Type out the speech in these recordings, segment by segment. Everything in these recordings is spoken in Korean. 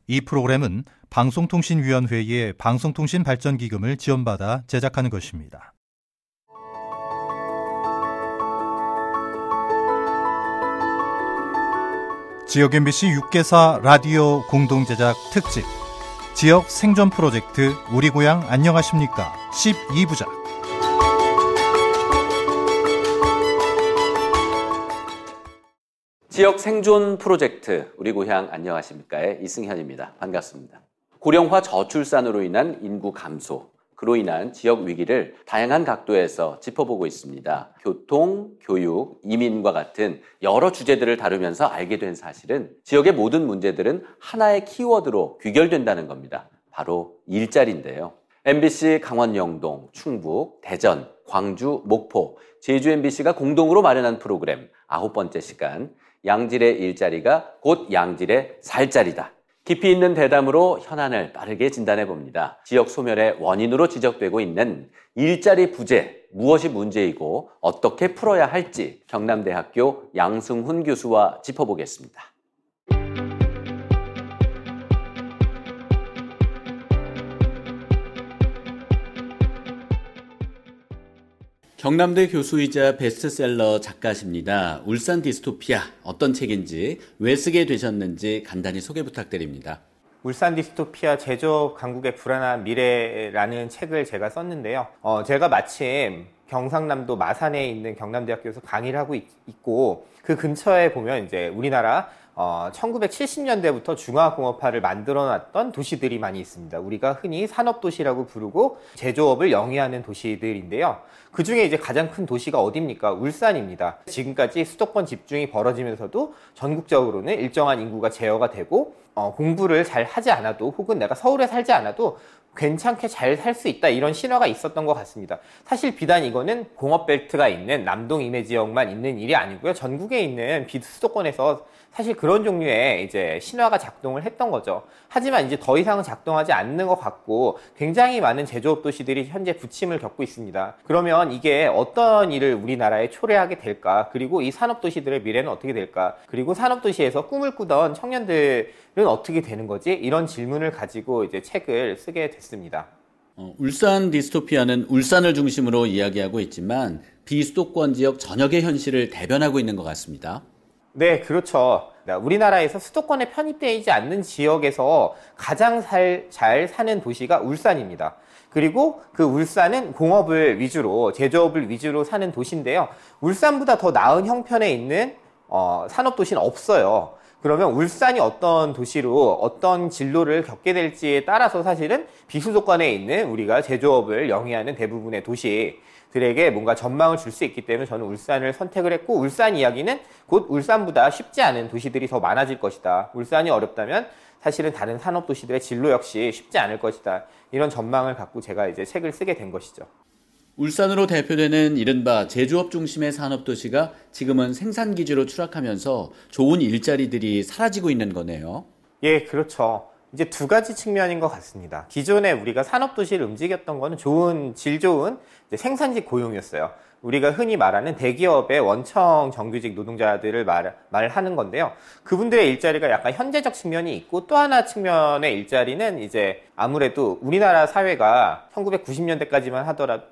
이 프로그램은 방송통신위원회의 방송통신발전기금을 지원받아 제작하는 것입니다. 지역 MBC 6개사 라디오 공동제작 특집 지역 생존 프로젝트 우리 고향 안녕하십니까 12부작. 지역 생존 프로젝트 우리 고향 안녕하십니까의 이승현입니다. 반갑습니다. 고령화 저출산으로 인한 인구 감소, 그로 인한 지역 위기를 다양한 각도에서 짚어보고 있습니다. 교통, 교육, 이민과 같은 여러 주제들을 다루면서 알게 된 사실은 지역의 모든 문제들은 하나의 키워드로 귀결된다는 겁니다. 바로 일자리인데요. MBC 강원 영동, 충북, 대전, 광주, 목포, 제주 MBC가 공동으로 마련한 프로그램 9번째 시간 양질의 일자리가 곧 양질의 살자리다. 깊이 있는 대담으로 현안을 빠르게 진단해봅니다. 지역 소멸의 원인으로 지적되고 있는 일자리 부재, 무엇이 문제이고 어떻게 풀어야 할지 경남대학교 양승훈 교수와 짚어보겠습니다. 경남대 교수이자 베스트셀러 작가십니다. 울산 디스토피아 어떤 책인지 왜 쓰게 되셨는지 간단히 소개 부탁드립니다. 울산 디스토피아 제조업 강국의 불안한 미래라는 책을 제가 썼는데요. 제가 마침 경상남도 마산에 있는 경남대학교에서 강의를 하고 있고 그 근처에 보면 이제 우리나라 1970년대부터 중화공업화를 만들어놨던 도시들이 많이 있습니다. 우리가 흔히 산업도시라고 부르고 제조업을 영위하는 도시들인데요. 그 중에 이제 가장 큰 도시가 어디입니까? 울산입니다. 지금까지 수도권 집중이 벌어지면서도 전국적으로는 일정한 인구가 제어가 되고 공부를 잘 하지 않아도 혹은 내가 서울에 살지 않아도 괜찮게 잘 살 수 있다 이런 신화가 있었던 것 같습니다. 사실 비단 이거는 공업벨트가 있는 남동 임해 지역만 있는 일이 아니고요. 전국에 있는 비수도권에서 사실 그런 종류의 이제 신화가 작동을 했던 거죠. 하지만 이제 더 이상은 작동하지 않는 것 같고 굉장히 많은 제조업 도시들이 현재 부침을 겪고 있습니다. 그러면 이게 어떤 일을 우리나라에 초래하게 될까? 그리고 이 산업 도시들의 미래는 어떻게 될까? 그리고 산업 도시에서 꿈을 꾸던 청년들은 어떻게 되는 거지? 이런 질문을 가지고 이제 책을 쓰게 됐습니다. 울산 디스토피아는 울산을 중심으로 이야기하고 있지만 비수도권 지역 전역의 현실을 대변하고 있는 것 같습니다. 네, 그렇죠. 우리나라에서 수도권에 편입되지 않는 지역에서 가장 잘 사는 도시가 울산입니다. 그리고 그 울산은 공업을 위주로, 제조업을 위주로 사는 도시인데요. 울산보다 더 나은 형편에 있는 산업도시는 없어요. 그러면 울산이 어떤 도시로 어떤 진로를 겪게 될지에 따라서 사실은 비수도권에 있는 우리가 제조업을 영위하는 대부분의 도시들에게 뭔가 전망을 줄 수 있기 때문에 저는 울산을 선택을 했고, 울산 이야기는 곧 울산보다 쉽지 않은 도시들이 더 많아질 것이다. 울산이 어렵다면 사실은 다른 산업도시들의 진로 역시 쉽지 않을 것이다. 이런 전망을 갖고 제가 이제 책을 쓰게 된 것이죠. 울산으로 대표되는 이른바 제조업 중심의 산업도시가 지금은 생산기지로 추락하면서 좋은 일자리들이 사라지고 있는 거네요. 예, 그렇죠. 이제 두 가지 측면인 것 같습니다. 기존에 우리가 산업도시를 움직였던 거는 질 좋은 생산직 고용이었어요. 우리가 흔히 말하는 대기업의 원청 정규직 노동자들을 말하는 건데요. 그분들의 일자리가 약간 현재적 측면이 있고, 또 하나 측면의 일자리는 이제 아무래도 우리나라 사회가 1990년대까지만 하더라도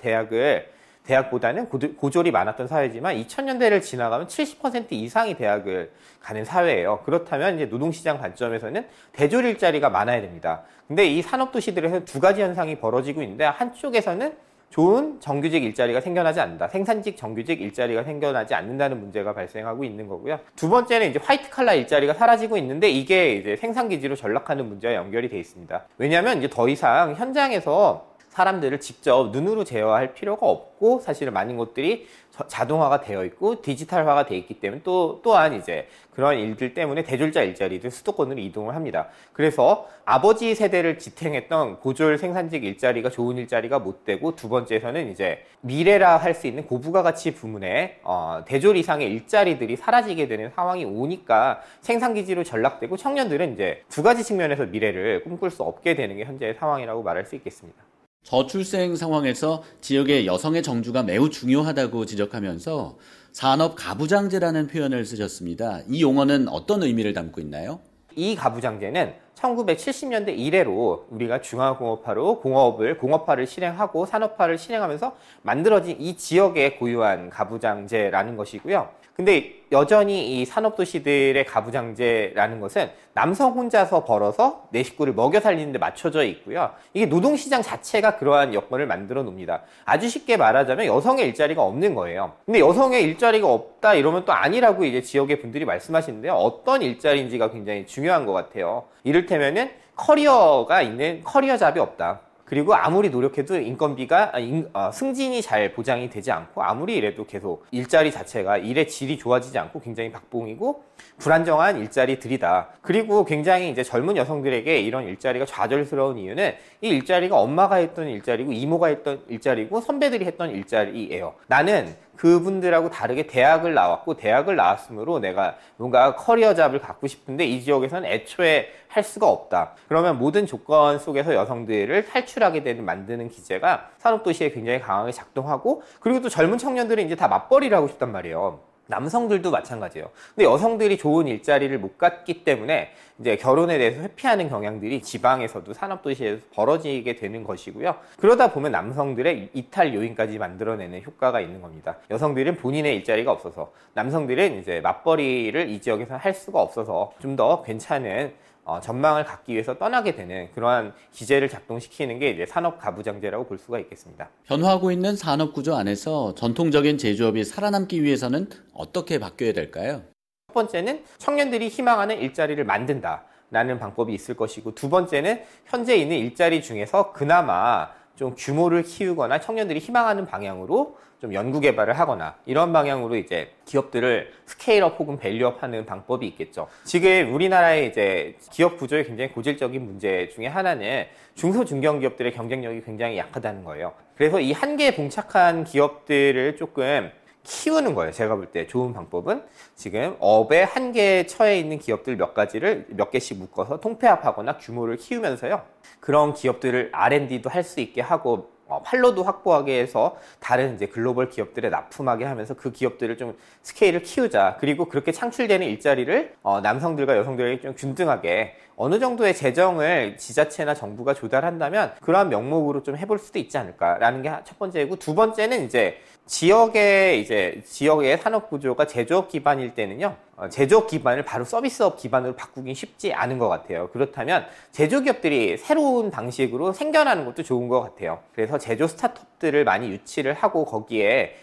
대학보다는 고졸이 많았던 사회지만 2000년대를 지나가면 70% 이상이 대학을 가는 사회예요. 그렇다면 이제 노동시장 관점에서는 대졸 일자리가 많아야 됩니다. 근데 이 산업도시들에서 두 가지 현상이 벌어지고 있는데, 한쪽에서는 좋은 정규직 일자리가 생겨나지 않는다. 생산직 정규직 일자리가 생겨나지 않는다는 문제가 발생하고 있는 거고요. 두 번째는 이제 화이트 칼라 일자리가 사라지고 있는데, 이게 이제 생산기지로 전락하는 문제와 연결이 돼 있습니다. 왜냐하면 이제 더 이상 현장에서 사람들을 직접 눈으로 제어할 필요가 없고, 사실은 많은 것들이 자동화가 되어 있고 디지털화가 되어 있기 때문에 또한 이제 그런 일들 때문에 대졸자 일자리들 수도권으로 이동을 합니다. 그래서 아버지 세대를 지탱했던 고졸 생산직 일자리가 좋은 일자리가 못 되고, 두 번째에서는 이제 미래라 할 수 있는 고부가가치 부문의 대졸 이상의 일자리들이 사라지게 되는 상황이 오니까 생산기지로 전락되고, 청년들은 이제 두 가지 측면에서 미래를 꿈꿀 수 없게 되는 게 현재의 상황이라고 말할 수 있겠습니다. 저출생 상황에서 지역의 여성의 정주가 매우 중요하다고 지적하면서 산업 가부장제라는 표현을 쓰셨습니다. 이 용어는 어떤 의미를 담고 있나요? 이 가부장제는 1970년대 이래로 우리가 중화공업화로 공업화를 실행하고 산업화를 실행하면서 만들어진 이 지역의 고유한 가부장제라는 것이고요. 근데 여전히 이 산업도시들의 가부장제라는 것은 남성 혼자서 벌어서 내 식구를 먹여 살리는 데 맞춰져 있고요. 이게 노동시장 자체가 그러한 여건을 만들어 놓습니다. 아주 쉽게 말하자면 여성의 일자리가 없는 거예요. 근데 여성의 일자리가 없다 이러면 또 아니라고 이제 지역의 분들이 말씀하시는데요. 어떤 일자리인지가 굉장히 중요한 것 같아요. 이를테면은 커리어가 있는 커리어 잡이 없다. 그리고 아무리 노력해도 인건비가 승진이 잘 보장이 되지 않고 아무리 이래도 계속 일자리 자체가 일의 질이 좋아지지 않고 굉장히 박봉이고 불안정한 일자리들이다. 그리고 굉장히 이제 젊은 여성들에게 이런 일자리가 좌절스러운 이유는 이 일자리가 엄마가 했던 일자리고 이모가 했던 일자리고 선배들이 했던 일자리예요. 나는 그분들하고 다르게 대학을 나왔고 대학을 나왔으므로 내가 뭔가 커리어 잡을 갖고 싶은데 이 지역에서는 애초에 할 수가 없다. 그러면 모든 조건 속에서 여성들을 탈출하게 되는 만드는 기제가 산업도시에 굉장히 강하게 작동하고 그리고 또 젊은 청년들은 이제 다 맞벌이를 하고 싶단 말이에요. 남성들도 마찬가지예요. 근데 여성들이 좋은 일자리를 못 갖기 때문에 이제 결혼에 대해서 회피하는 경향들이 지방에서도 산업도시에서 벌어지게 되는 것이고요. 그러다 보면 남성들의 이탈 요인까지 만들어내는 효과가 있는 겁니다. 여성들은 본인의 일자리가 없어서, 남성들은 이제 맞벌이를 이 지역에서 할 수가 없어서 좀 더 괜찮은 전망을 갖기 위해서 떠나게 되는 그러한 기제를 작동시키는 게 이제 산업 가부장제라고 볼 수가 있겠습니다. 변화하고 있는 산업 구조 안에서 전통적인 제조업이 살아남기 위해서는 어떻게 바뀌어야 될까요? 첫 번째는 청년들이 희망하는 일자리를 만든다라는 방법이 있을 것이고, 두 번째는 현재 있는 일자리 중에서 그나마 좀 규모를 키우거나 청년들이 희망하는 방향으로 좀 연구 개발을 하거나 이런 방향으로 이제 기업들을 스케일업 혹은 밸류업 하는 방법이 있겠죠. 지금 우리나라의 이제 기업 구조의 굉장히 고질적인 문제 중에 하나는 중소중견기업들의 경쟁력이 굉장히 약하다는 거예요. 그래서 이 한계에 봉착한 기업들을 조금 키우는 거예요. 제가 볼 때 좋은 방법은 지금 업의 한계에 처해 있는 기업들 몇 개씩 묶어서 통폐합하거나 규모를 키우면서요. 그런 기업들을 R&D도 할 수 있게 하고 판로도 확보하게 해서 다른 이제 글로벌 기업들에 납품하게 하면서 그 기업들을 좀 스케일을 키우자. 그리고 그렇게 창출되는 일자리를 남성들과 여성들에게 좀 균등하게 어느 정도의 재정을 지자체나 정부가 조달한다면 그러한 명목으로 좀 해볼 수도 있지 않을까라는 게 첫 번째이고, 두 번째는 이제 지역의 산업 구조가 제조업 기반일 때는요, 제조업 기반을 바로 서비스업 기반으로 바꾸긴 쉽지 않은 것 같아요. 그렇다면 제조기업들이 새로운 방식으로 생겨나는 것도 좋은 것 같아요. 그래서 제조 스타트업들을 많이 유치를 하고 거기에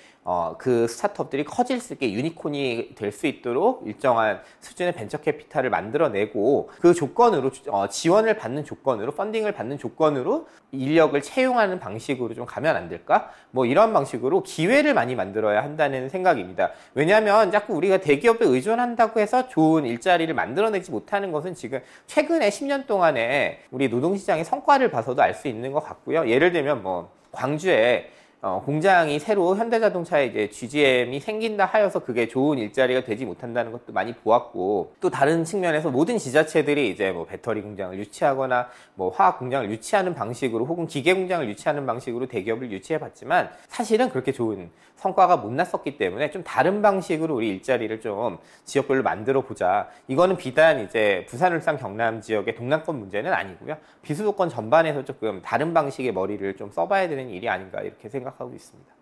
그 스타트업들이 커질 수 있게 유니콘이 될 수 있도록 일정한 수준의 벤처 캐피탈을 만들어내고 그 조건으로 지원을 받는 조건으로 펀딩을 받는 조건으로 인력을 채용하는 방식으로 좀 가면 안 될까? 뭐 이런 방식으로 기회를 많이 만들어야 한다는 생각입니다. 왜냐하면 자꾸 우리가 대기업에 의존한다고 해서 좋은 일자리를 만들어내지 못하는 것은 지금 최근에 10년 동안에 우리 노동시장의 성과를 봐서도 알 수 있는 것 같고요. 예를 들면 뭐 광주에 공장이 새로 현대자동차에 이제 GGM이 생긴다 하여서 그게 좋은 일자리가 되지 못한다는 것도 많이 보았고, 또 다른 측면에서 모든 지자체들이 이제 뭐 배터리 공장을 유치하거나 뭐 화학 공장을 유치하는 방식으로 혹은 기계 공장을 유치하는 방식으로 대기업을 유치해 봤지만 사실은 그렇게 좋은 성과가 못 났었기 때문에 좀 다른 방식으로 우리 일자리를 좀 지역별로 만들어 보자. 이거는 비단 이제 부산, 울산, 경남 지역의 동남권 문제는 아니고요. 비수도권 전반에서 조금 다른 방식의 머리를 좀 써봐야 되는 일이 아닌가 이렇게 생각하고 있습니다.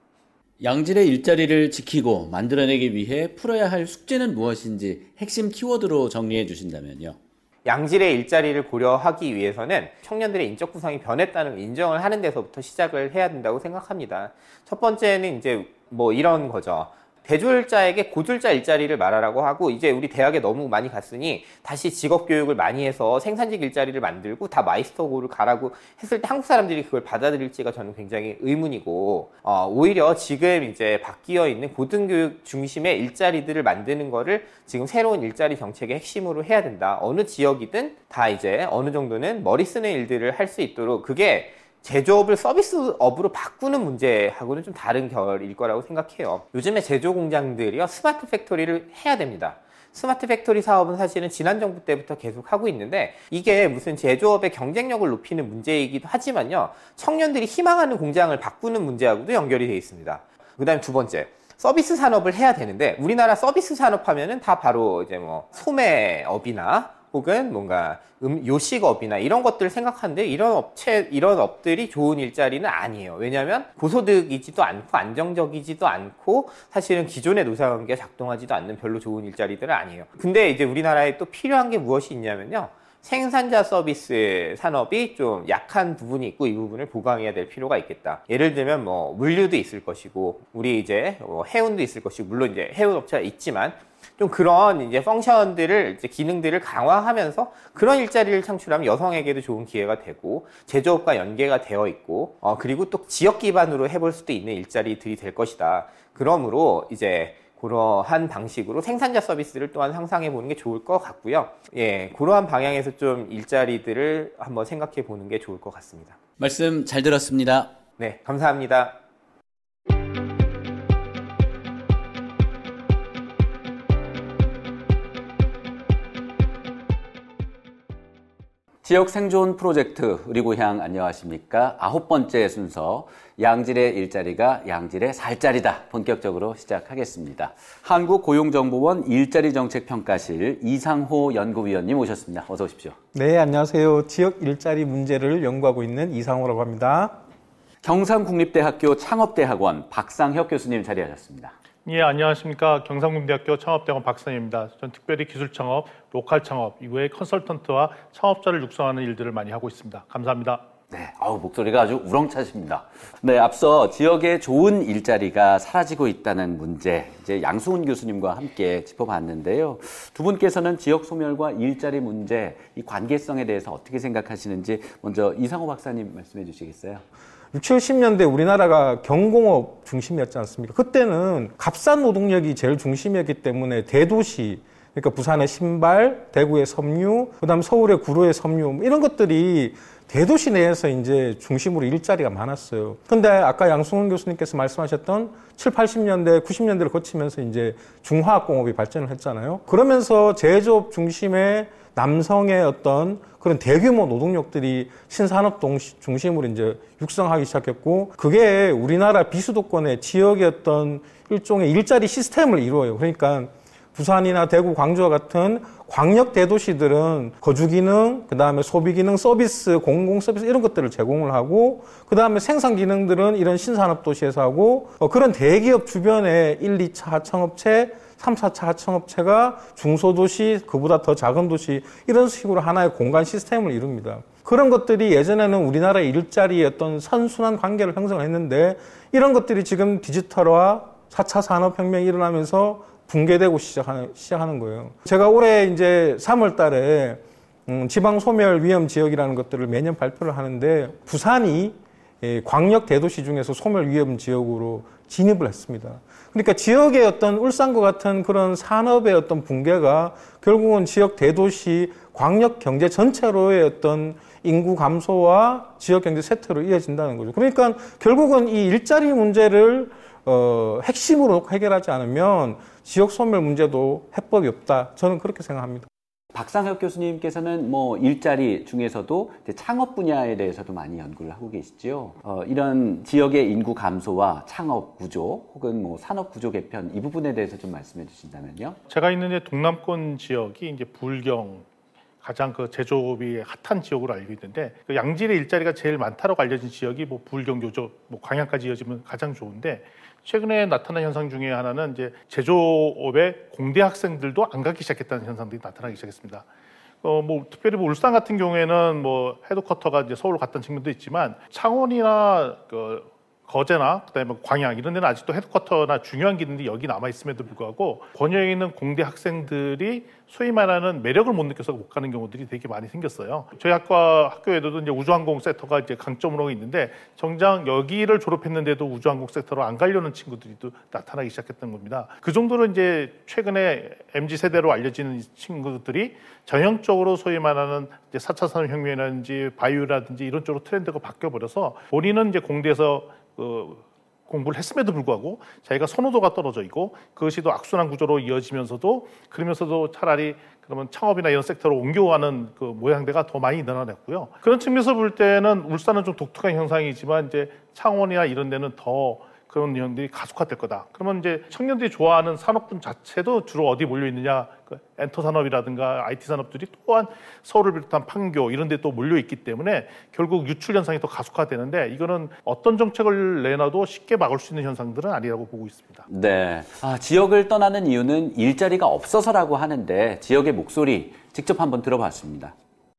양질의 일자리를 지키고 만들어내기 위해 풀어야 할 숙제는 무엇인지 핵심 키워드로 정리해 주신다면요. 양질의 일자리를 고려하기 위해서는 청년들의 인적 구성이 변했다는 걸 인정을 하는 데서부터 시작을 해야 된다고 생각합니다. 첫 번째는 이제 뭐 이런 거죠. 대졸자에게 고졸자 일자리를 말하라고 하고, 이제 우리 대학에 너무 많이 갔으니 다시 직업교육을 많이 해서 생산직 일자리를 만들고 다 마이스터고를 가라고 했을 때 한국 사람들이 그걸 받아들일지가 저는 굉장히 의문이고, 오히려 지금 이제 바뀌어 있는 고등교육 중심의 일자리들을 만드는 거를 지금 새로운 일자리 정책의 핵심으로 해야 된다. 어느 지역이든 다 이제 어느 정도는 머리 쓰는 일들을 할 수 있도록, 그게 제조업을 서비스업으로 바꾸는 문제하고는 좀 다른 결일 거라고 생각해요. 요즘에 제조 공장들이요, 스마트 팩토리를 해야 됩니다. 스마트 팩토리 사업은 사실은 지난 정부 때부터 계속 하고 있는데, 이게 무슨 제조업의 경쟁력을 높이는 문제이기도 하지만요, 청년들이 희망하는 공장을 바꾸는 문제하고도 연결이 되어 있습니다. 그 다음에 두 번째, 서비스 산업을 해야 되는데, 우리나라 서비스 산업 하면은 다 바로 이제 뭐 소매업이나 혹은 뭔가 요식업이나 이런 것들을 생각하는데 이런 업들이 좋은 일자리는 아니에요. 왜냐하면 고소득이지도 않고 안정적이지도 않고 사실은 기존의 노사관계가 작동하지도 않는 별로 좋은 일자리들은 아니에요. 근데 이제 우리나라에 또 필요한 게 무엇이 있냐면요. 생산자 서비스 산업이 좀 약한 부분이 있고 이 부분을 보강해야 될 필요가 있겠다. 예를 들면 뭐 물류도 있을 것이고 우리 이제 해운도 있을 것이고 물론 이제 해운 업체가 있지만 좀 그런 이제 펑션들을 이제 기능들을 강화하면서 그런 일자리를 창출하면 여성에게도 좋은 기회가 되고 제조업과 연계가 되어 있고 그리고 또 지역 기반으로 해볼 수도 있는 일자리들이 될 것이다. 그러므로 이제 그러한 방식으로 생산자 서비스를 또한 상상해 보는 게 좋을 것 같고요. 예, 그러한 방향에서 좀 일자리들을 한번 생각해 보는 게 좋을 것 같습니다. 말씀 잘 들었습니다. 네, 감사합니다. 지역 생존 프로젝트 우리 고향 안녕하십니까? 9번째 순서 양질의 일자리가 양질의 살자리다 본격적으로 시작하겠습니다. 한국고용정보원 일자리정책평가실 이상호 연구위원님 오셨습니다. 어서 오십시오. 네, 안녕하세요. 지역 일자리 문제를 연구하고 있는 이상호라고 합니다. 경상국립대학교 창업대학원 박상혁 교수님 자리하셨습니다. 예, 안녕하십니까. 경상국립대학교 창업대학원 박상혁입니다. 전 특별히 기술창업, 로컬 창업, 이후에 컨설턴트와 창업자를 육성하는 일들을 많이 하고 있습니다. 감사합니다. 네, 목소리가 아주 우렁차십니다. 네, 앞서 지역에 좋은 일자리가 사라지고 있다는 문제, 이제 양승훈 교수님과 함께 짚어봤는데요. 두 분께서는 지역 소멸과 일자리 문제, 이 관계성에 대해서 어떻게 생각하시는지 먼저 이상호 박사님 말씀해 주시겠어요? 60, 70년대 우리나라가 경공업 중심이었지 않습니까? 그때는 값싼 노동력이 제일 중심이었기 때문에 대도시, 그러니까 부산의 신발, 대구의 섬유, 그다음 서울의 구로의 섬유 이런 것들이 대도시 내에서 이제 중심으로 일자리가 많았어요. 근데 아까 양승훈 교수님께서 말씀하셨던 7, 80년대, 90년대를 거치면서 이제 중화학공업이 발전을 했잖아요. 그러면서 제조업 중심의 남성의 어떤 그런 대규모 노동력들이 신산업 중심으로 이제 육성하기 시작했고, 그게 우리나라 비수도권의 지역의 어떤 일종의 일자리 시스템을 이루어요. 그러니까 부산이나 대구, 광주와 같은 광역 대도시들은 거주 기능, 그 다음에 소비 기능, 서비스, 공공 서비스 이런 것들을 제공을 하고, 그 다음에 생산 기능들은 이런 신산업 도시에서 하고, 그런 대기업 주변에 1, 2차 하청업체, 3, 4차 하청업체가 중소도시, 그보다 더 작은 도시 이런 식으로 하나의 공간 시스템을 이룹니다. 그런 것들이 예전에는 우리나라의 일자리의 어떤 선순환 관계를 형성했는데 이런 것들이 지금 디지털화, 4차 산업혁명이 일어나면서 붕괴되고 시작하는 거예요. 제가 올해 이제 3월 달에 지방 소멸 위험 지역이라는 것들을 매년 발표를 하는데 부산이 광역 대도시 중에서 소멸 위험 지역으로 진입을 했습니다. 그러니까 지역의 어떤 울산과 같은 그런 산업의 어떤 붕괴가 결국은 지역 대도시, 광역 경제 전체로의 어떤 인구 감소와 지역 경제 쇠퇴로 이어진다는 거죠. 그러니까 결국은 이 일자리 문제를 핵심으로 해결하지 않으면 지역 소멸 문제도 해법이 없다. 저는 그렇게 생각합니다. 박상혁 교수님께서는 뭐 일자리 중에서도 이제 창업 분야에 대해서도 많이 연구를 하고 계시죠. 이런 지역의 인구 감소와 창업 구조 혹은 뭐 산업 구조 개편 이 부분에 대해서 좀 말씀해 주신다면요. 제가 있는 동남권 지역이 이제 불경 가장 그 제조업이 핫한 지역으로 알고 있는데 그 양질의 일자리가 제일 많다고 알려진 지역이 뭐 불경, 요조, 뭐 광양까지 이어지면 가장 좋은데 최근에 나타난 현상 중에 하나는 이제 제조업의 공대 학생들도 안 가기 시작했다는 현상들이 나타나기 시작했습니다. 뭐 특별히 뭐 울산 같은 경우에는 뭐 헤드쿼터가 이제 서울 갔던 측면도 있지만 창원이나 거제나 그다음에 광양 이런 데는 아직도 헤드쿼터나 중요한 기능들이 여기 남아 있음에도 불구하고 권역에 있는 공대 학생들이 소위 말하는 매력을 못 느껴서 못 가는 경우들이 되게 많이 생겼어요. 저희 학교에도 이제 우주항공 섹터가 이제 강점으로 있는데 정작 여기를 졸업했는데도 우주항공 섹터로 안 가려는 친구들이 또 나타나기 시작했던 겁니다. 그 정도로 이제 최근에 MZ 세대로 알려지는 친구들이 전형적으로 소위 말하는 이제 4차 산업혁명이라든지 바이오라든지 이런 쪽으로 트렌드가 바뀌어 버려서 본인은 이제 공대에서 공부를 했음에도 불구하고 자기가 선호도가 떨어져 있고 그것이 또 악순환 구조로 이어지면서도 그러면서도 차라리 그러면 창업이나 이런 섹터로 옮겨가는 그 모양새가 더 많이 늘어났고요. 그런 측면에서 볼 때는 울산은 좀 독특한 현상이지만 이제 창원이나 이런 데는 더 그런 현상들이 가속화될 거다. 그러면 이제 청년들이 좋아하는 산업군 자체도 주로 어디 몰려 있느냐? 그 엔터 산업이라든가 IT 산업들이 또한 서울을 비롯한 판교 이런 데 또 몰려 있기 때문에 결국 유출 현상이 더 가속화되는데 이거는 어떤 정책을 내놔도 쉽게 막을 수 있는 현상들은 아니라고 보고 있습니다. 네. 지역을 떠나는 이유는 일자리가 없어서라고 하는데 지역의 목소리 직접 한번 들어봤습니다.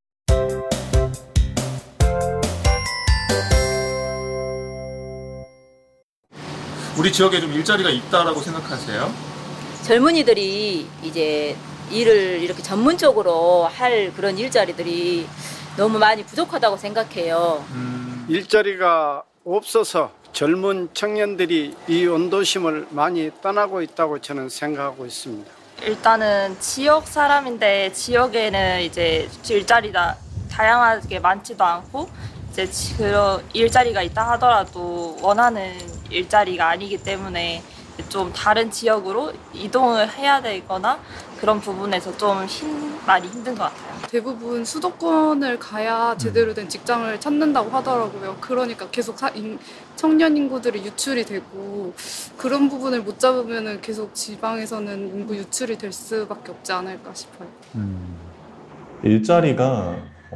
우리 지역에 좀 일자리가 있다라고 생각하세요? 젊은이들이 이제 일을 이렇게 전문적으로 할 그런 일자리들이 너무 많이 부족하다고 생각해요. 일자리가 없어서 젊은 청년들이 이 원도심을 많이 떠나고 있다고 저는 생각하고 있습니다. 일단은 지역 사람인데 지역에는 이제 일자리가 다양하게 많지도 않고 이제 그런 일자리가 있다 하더라도 원하는 일자리가 아니기 때문에 좀 다른 지역으로 이동을 해야 되거나 그런 부분에서 좀 많이 힘든 것 같아요. 대부분 수도권을 가야 제대로 된 직장을 찾는다고 하더라고요. 그러니까 계속 청년 인구들이 유출이 되고 그런 부분을 못 잡으면 계속 지방에서는 인구 유출이 될 수밖에 없지 않을까 싶어요. 일자리가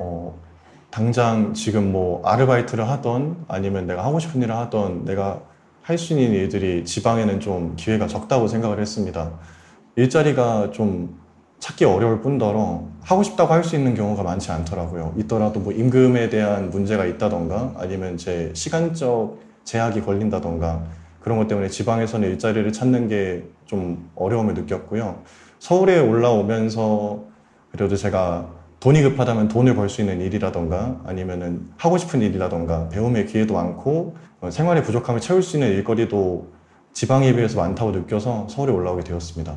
당장 지금 뭐 아르바이트를 하던 아니면 내가 하고 싶은 일을 하던 내가 할 수 있는 일들이 지방에는 좀 기회가 적다고 생각을 했습니다. 일자리가 좀 찾기 어려울 뿐더러 하고 싶다고 할 수 있는 경우가 많지 않더라고요. 있더라도 뭐 임금에 대한 문제가 있다던가 아니면 제 시간적 제약이 걸린다던가 그런 것 때문에 지방에서는 일자리를 찾는 게 좀 어려움을 느꼈고요. 서울에 올라오면서 그래도 제가 돈이 급하다면 돈을 벌 수 있는 일이라던가 아니면은 하고 싶은 일이라던가 배움의 기회도 많고 생활의 부족함을 채울 수 있는 일거리도 지방에 비해서 많다고 느껴서 서울에 올라오게 되었습니다.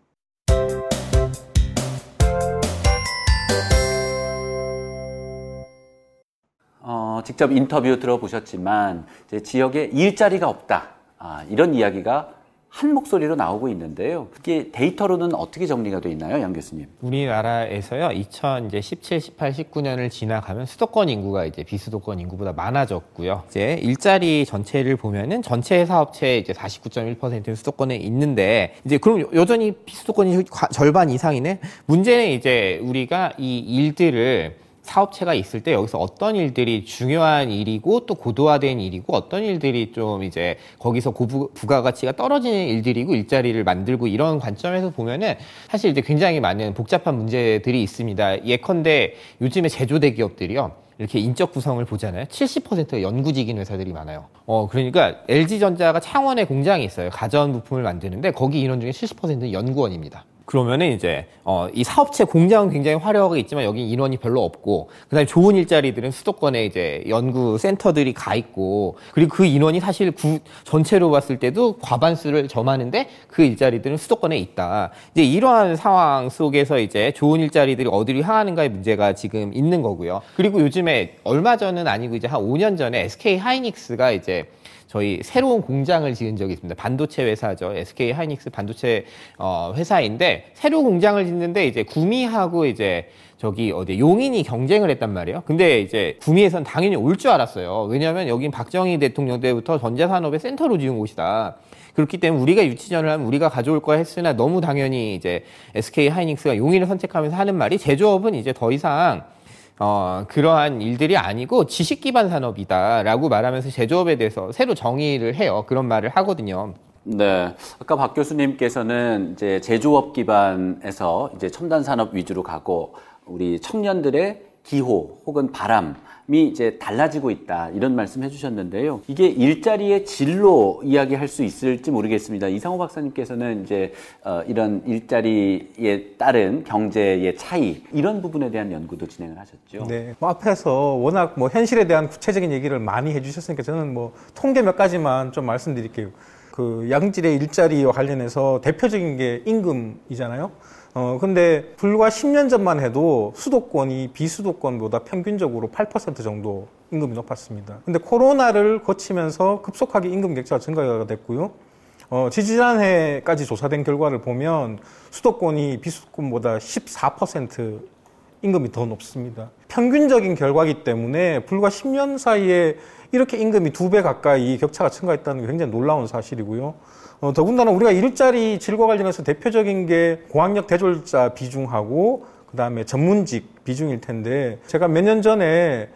직접 인터뷰 들어보셨지만 이제 지역에 일자리가 없다. 이런 이야기가 한 목소리로 나오고 있는데요. 그게 데이터로는 어떻게 정리가 돼 있나요, 양 교수님? 우리나라에서요, 2017, 18, 19년을 지나가면 수도권 인구가 이제 비수도권 인구보다 많아졌고요. 이제 일자리 전체를 보면은 전체 사업체의 이제 49.1%는 수도권에 있는데, 이제 그럼 여전히 비수도권이 절반 이상이네? 문제는 이제 우리가 이 일들을 사업체가 있을 때 여기서 어떤 일들이 중요한 일이고 또 고도화된 일이고 어떤 일들이 좀 이제 거기서 부가가치가 떨어지는 일들이고 일자리를 만들고 이런 관점에서 보면은 사실 이제 굉장히 많은 복잡한 문제들이 있습니다. 예컨대 요즘에 제조 대기업들이요. 이렇게 인적 구성을 보잖아요. 70%가 연구직인 회사들이 많아요. 그러니까 LG전자가 창원에 공장이 있어요. 가전부품을 만드는데 거기 인원 중에 70%는 연구원입니다. 그러면은 이제 이 사업체 공장은 굉장히 화려하게 있지만 여기 인원이 별로 없고 그다음에 좋은 일자리들은 수도권에 이제 연구 센터들이 가 있고 그리고 그 인원이 사실 전체로 봤을 때도 과반수를 점하는데 그 일자리들은 수도권에 있다. 이제 이러한 상황 속에서 이제 좋은 일자리들이 어디로 향하는가의 문제가 지금 있는 거고요. 그리고 요즘에 얼마 전은 아니고 이제 한 5년 전에 SK 하이닉스가 이제 저희 새로운 공장을 지은 적이 있습니다. 반도체 회사죠. SK 하이닉스 반도체 회사인데 새로 공장을 짓는데 이제 구미하고 이제 저기 용인이 경쟁을 했단 말이에요. 근데 이제 구미에선 당연히 올 줄 알았어요. 왜냐하면 여긴 박정희 대통령 때부터 전자산업의 센터로 지은 곳이다. 그렇기 때문에 우리가 유치전을 하면 우리가 가져올 거야 했으나 너무 당연히 이제 SK 하이닉스가 용인을 선택하면서 하는 말이 제조업은 이제 더 이상 그러한 일들이 아니고 지식 기반 산업이다라고 말하면서 제조업에 대해서 새로 정의를 해요. 그런 말을 하거든요. 네. 아까 박 교수님께서는 이제 제조업 기반에서 이제 첨단 산업 위주로 가고 우리 청년들의 기호 혹은 바람이 이제 달라지고 있다. 이런 말씀 해주셨는데요. 이게 일자리의 질로 이야기할 수 있을지 모르겠습니다. 이상호 박사님께서는 이제 이런 일자리에 따른 경제의 차이 이런 부분에 대한 연구도 진행을 하셨죠. 네. 앞에서 워낙 현실에 대한 구체적인 얘기를 많이 해주셨으니까 저는 통계 몇 가지만 좀 말씀드릴게요. 그 양질의 일자리와 관련해서 대표적인 게 임금이잖아요. 근데 불과 10년 전만 해도 수도권이 비수도권보다 평균적으로 8% 정도 임금이 높았습니다. 근데 코로나를 거치면서 급속하게 임금 격차가 증가가 됐고요. 지지난해까지 조사된 결과를 보면 수도권이 비수도권보다 14% 임금이 더 높습니다. 평균적인 결과이기 때문에 불과 10년 사이에 이렇게 임금이 2배 가까이 격차가 증가했다는 게 굉장히 놀라운 사실이고요. 더군다나 우리가 일자리 질과 관련해서 대표적인 게 고학력 대졸자 비중하고 그다음에 전문직 비중일 텐데 제가 몇 년 전에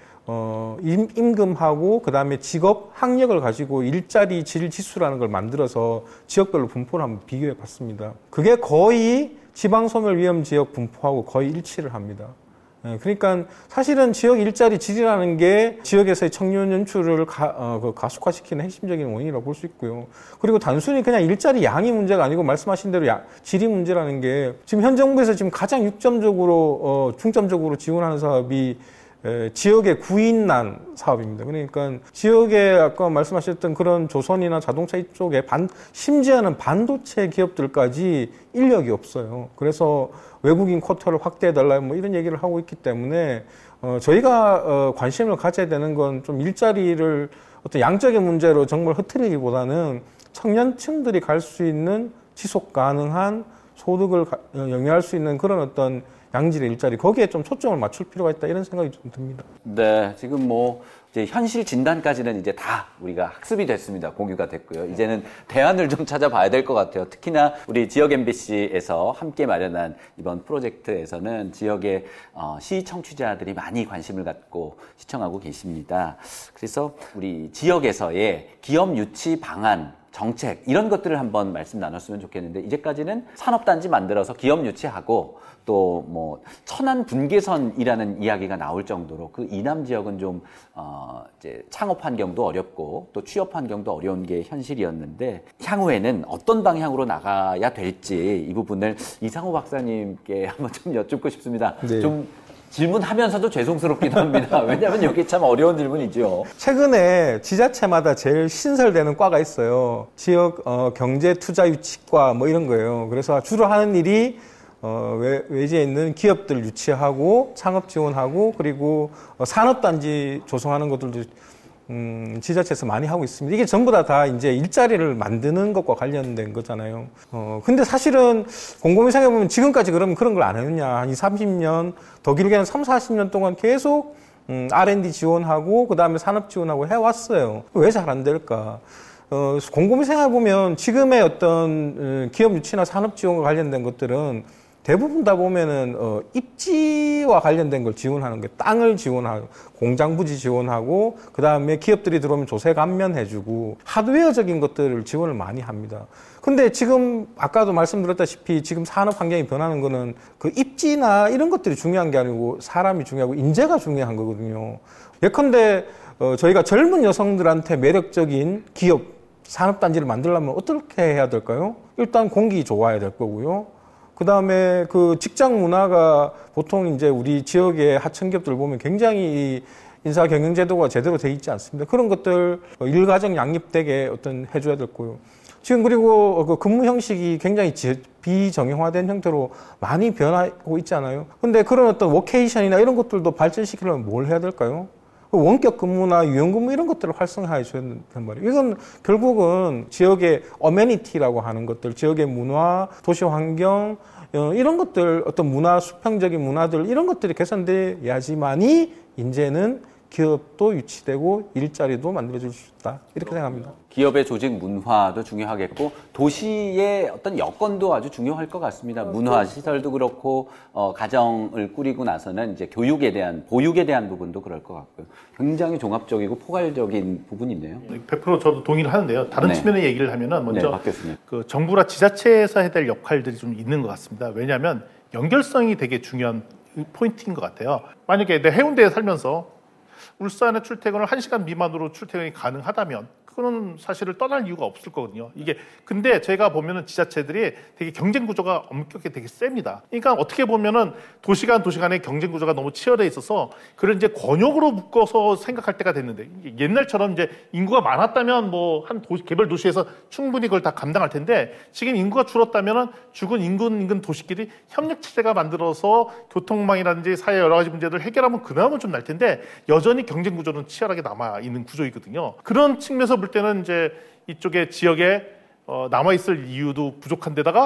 임금하고 그다음에 직업 학력을 가지고 일자리 질 지수라는 걸 만들어서 지역별로 분포를 한번 비교해 봤습니다. 그게 거의 지방소멸 위험 지역 분포하고 거의 일치를 합니다. 그러니까 사실은 지역 일자리 질이라는 게 지역에서의 청년 연출을 가속화시키는 핵심적인 원인이라고 볼 수 있고요. 그리고 단순히 그냥 일자리 양이 문제가 아니고 말씀하신 대로 질이 문제라는 게 지금 현 정부에서 지금 가장 중점적으로 지원하는 사업이 지역의 구인난 사업입니다. 그러니까 지역에 아까 말씀하셨던 그런 조선이나 자동차 이쪽에 심지어는 반도체 기업들까지 인력이 없어요. 그래서 외국인 쿼터를 확대해달라 뭐 이런 얘기를 하고 있기 때문에 저희가 관심을 가져야 되는 건 좀 일자리를 어떤 양적인 문제로 정말 흐트리기보다는 청년층들이 갈 수 있는 지속 가능한 소득을 영위할 수 있는 그런 어떤 양질의 일자리 거기에 좀 초점을 맞출 필요가 있다 이런 생각이 좀 듭니다. 네, 지금 이제 현실 진단까지는 이제 다 우리가 학습이 됐습니다. 공유가 됐고요. 이제는 대안을 좀 찾아봐야 될 것 같아요. 특히나 우리 지역 MBC에서 함께 마련한 이번 프로젝트에서는 지역의 시 청취자들이 많이 관심을 갖고 시청하고 계십니다. 그래서 우리 지역에서의 기업 유치 방안 정책 이런 것들을 한번 말씀 나눴으면 좋겠는데 이제까지는 산업단지 만들어서 기업 유치하고 또 천안 분계선이라는 이야기가 나올 정도로 그 이남 지역은 좀 이제 창업 환경도 어렵고 또 취업 환경도 어려운 게 현실이었는데 향후에는 어떤 방향으로 나가야 될지 이 부분을 이상호 박사님께 한번 좀 여쭙고 싶습니다. 네. 좀 질문하면서도 죄송스럽기도 합니다. 왜냐하면 여기 참 어려운 질문이죠. 최근에 지자체마다 제일 신설되는 과가 있어요. 지역 경제 투자 유치과 뭐 이런 거예요. 그래서 주로 하는 일이 외지에 있는 기업들 유치하고 창업 지원하고 그리고 산업단지 조성하는 것들도 지자체에서 많이 하고 있습니다. 이게 전부 다 이제 일자리를 만드는 것과 관련된 거잖아요. 근데 사실은 곰곰이 생각해보면 지금까지 그러면 그런 걸 안 했느냐. 한 30년, 더 길게는 40년 동안 계속 R&D 지원하고 그 다음에 산업 지원하고 해왔어요. 왜 잘 안 될까? 곰곰이 생각해보면 지금의 어떤 기업 유치나 산업 지원과 관련된 것들은 대부분 다 보면은 입지와 관련된 걸 지원하는 게 땅을 지원하고 공장 부지 지원하고 그 다음에 기업들이 들어오면 조세 감면해주고 하드웨어적인 것들을 지원을 많이 합니다. 근데 지금 아까도 말씀드렸다시피 지금 산업 환경이 변하는 거는 그 입지나 이런 것들이 중요한 게 아니고 사람이 중요하고 인재가 중요한 거거든요. 예컨대 저희가 젊은 여성들한테 매력적인 기업 산업단지를 만들려면 어떻게 해야 될까요? 일단 공기 좋아야 될 거고요. 그 다음에 그 직장 문화가 보통 이제 우리 지역의 하청기업들 보면 굉장히 인사 경영 제도가 제대로 돼 있지 않습니다. 그런 것들 일가정 양립되게 해줘야 될 거고요. 지금 그리고 그 근무 형식이 굉장히 비정형화된 형태로 많이 변하고 있잖아요. 근데 그런 어떤 워케이션이나 이런 것들도 발전시키려면 뭘 해야 될까요? 원격 근무나 유연 근무 이런 것들을 활성화해 줘야 된단 말이에요. 이건 결국은 지역의 어메니티라고 하는 것들, 지역의 문화, 도시 환경, 이런 것들, 어떤 문화, 수평적인 문화들, 이런 것들이 개선돼야지만이 이제는 기업도 유치되고 일자리도 만들어줄 수 있다. 이렇게 생각합니다. 기업의 조직 문화도 중요하겠고 도시의 어떤 여건도 아주 중요할 것 같습니다. 문화 시설도 그렇고 가정을 꾸리고 나서는 이제 교육에 대한 보육에 대한 부분도 그럴 것 같고요. 굉장히 종합적이고 포괄적인 부분이 있네요. 100% 저도 동의를 하는데요. 다른 측면의 얘기를 하면은 먼저 박 교수님. 그 정부나 지자체에서 해야 될 역할들이 좀 있는 것 같습니다. 왜냐하면 연결성이 되게 중요한 포인트인 것 같아요. 만약에 내 해운대에 살면서 울산에 출퇴근을 1시간 미만으로 출퇴근이 가능하다면 그거는 사실을 떠날 이유가 없을 거거든요. 이게 근데 제가 보면은 지자체들이 되게 경쟁 구조가 엄격하게 되게 셉니다. 그러니까 어떻게 보면은 도시 간의 경쟁 구조가 너무 치열해 있어서 그걸 이제 권역으로 묶어서 생각할 때가 됐는데 옛날처럼 이제 인구가 많았다면 뭐 한 개별 도시에서 충분히 그걸 다 감당할 텐데 지금 인구가 줄었다면은 죽은 인근 도시끼리 협력 체제가 만들어서 교통망이라든지 사회 여러 가지 문제들을 해결하면 그나마 좀 날 텐데 여전히 경쟁 구조는 치열하게 남아 있는 구조이거든요. 그런 측면에서 볼 때는 이제 이쪽에 지역에 남아 있을 이유도 부족한 데다가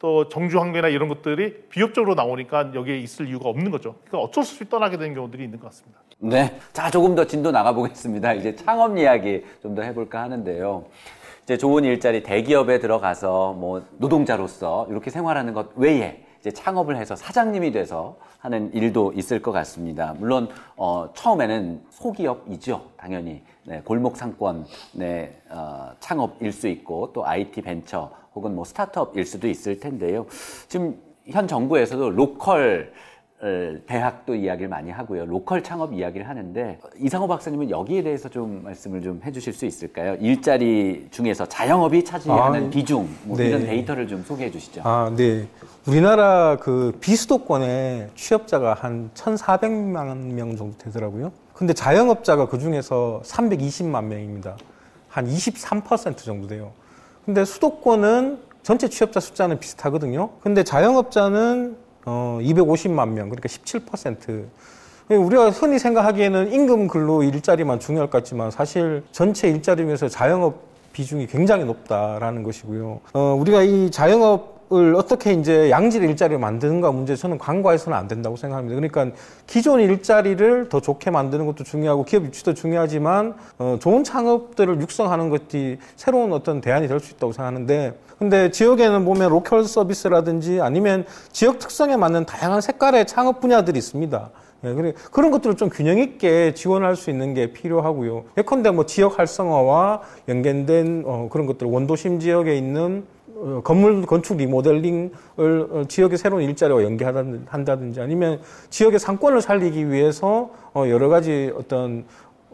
또 정주 환경이나 이런 것들이 비협적으로 나오니까 여기에 있을 이유가 없는 거죠. 그러니까 어쩔 수 없이 떠나게 되는 경우들이 있는 것 같습니다. 네. 자, 조금 더 진도 나가보겠습니다. 이제 창업 이야기 좀 더 해볼까 하는데요. 이제 좋은 일자리 대기업에 들어가서 뭐 노동자로서 이렇게 생활하는 것 외에 이제 창업을 해서 사장님이 돼서 하는 일도 있을 것 같습니다. 물론 처음에는 소기업이죠, 당연히. 네, 골목 상권 네, 창업일 수 있고 또 IT 벤처 혹은 뭐 스타트업일 수도 있을 텐데요. 지금 현 정부에서도 로컬 대학도 이야기를 많이 하고요. 로컬 창업 이야기를 하는데 이상호 박사님은 여기에 대해서 좀 말씀을 좀 해주실 수 있을까요? 일자리 중에서 자영업이 차지하는 비중 뭐 네. 이런 데이터를 좀 소개해 주시죠. 네. 우리나라 그 비수도권에 취업자가 한 1,400만 명 정도 되더라고요. 근데 자영업자가 그 중에서 320만 명입니다. 한 23% 정도 돼요. 근데 수도권은 전체 취업자 숫자는 비슷하거든요. 근데 자영업자는 250만 명, 그러니까 17%. 우리가 흔히 생각하기에는 임금 근로 일자리만 중요할 것 같지만 사실 전체 일자리 중에서 자영업 비중이 굉장히 높다라는 것이고요. 우리가 이 자영업을 어떻게 이제 양질의 일자리를 만드는가 문제 저는 간과해서는 안 된다고 생각합니다. 그러니까 기존 일자리를 더 좋게 만드는 것도 중요하고 기업 유치도 중요하지만 좋은 창업들을 육성하는 것이 새로운 어떤 대안이 될 수 있다고 생각하는데 근데 지역에는 보면 로컬 서비스라든지 아니면 지역 특성에 맞는 다양한 색깔의 창업 분야들이 있습니다. 그런 것들을 좀 균형 있게 지원할 수 있는 게 필요하고요. 예컨대 뭐 지역 활성화와 연계된 그런 것들, 원도심 지역에 있는 건물 건축 리모델링을 지역의 새로운 일자리와 연계한다든지 아니면 지역의 상권을 살리기 위해서 여러 가지 어떤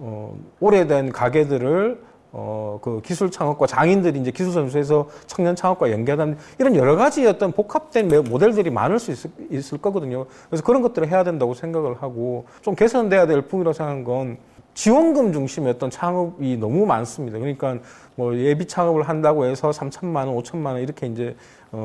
오래된 가게들을 그 기술 창업과 장인들이 이제 기술 선수에서 청년 창업과 연계하는 이런 여러 가지 어떤 복합된 모델들이 많을 수 있을 거거든요. 그래서 그런 것들을 해야 된다고 생각을 하고 좀 개선돼야 될 부분이라고 생각한 건 지원금 중심의 어떤 창업이 너무 많습니다. 그러니까 뭐 예비 창업을 한다고 해서 3천만 원, 5천만 원 이렇게 이제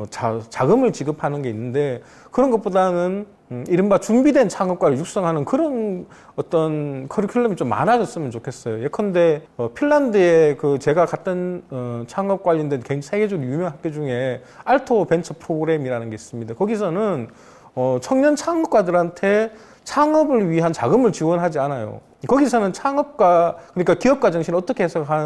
자금을 지급하는 게 있는데 그런 것보다는 이른바 준비된 창업가를 육성하는 그런 어떤 커리큘럼이 좀 많아졌으면 좋겠어요. 예컨대 핀란드의 그 제가 갔던 창업 관련된 세계적으로 유명한 학교 중에 알토 벤처 프로그램이라는 게 있습니다. 거기서는 청년 창업가들한테 창업을 위한 자금을 지원하지 않아요. 거기서는 창업가, 그러니까 기업가 정신을 어떻게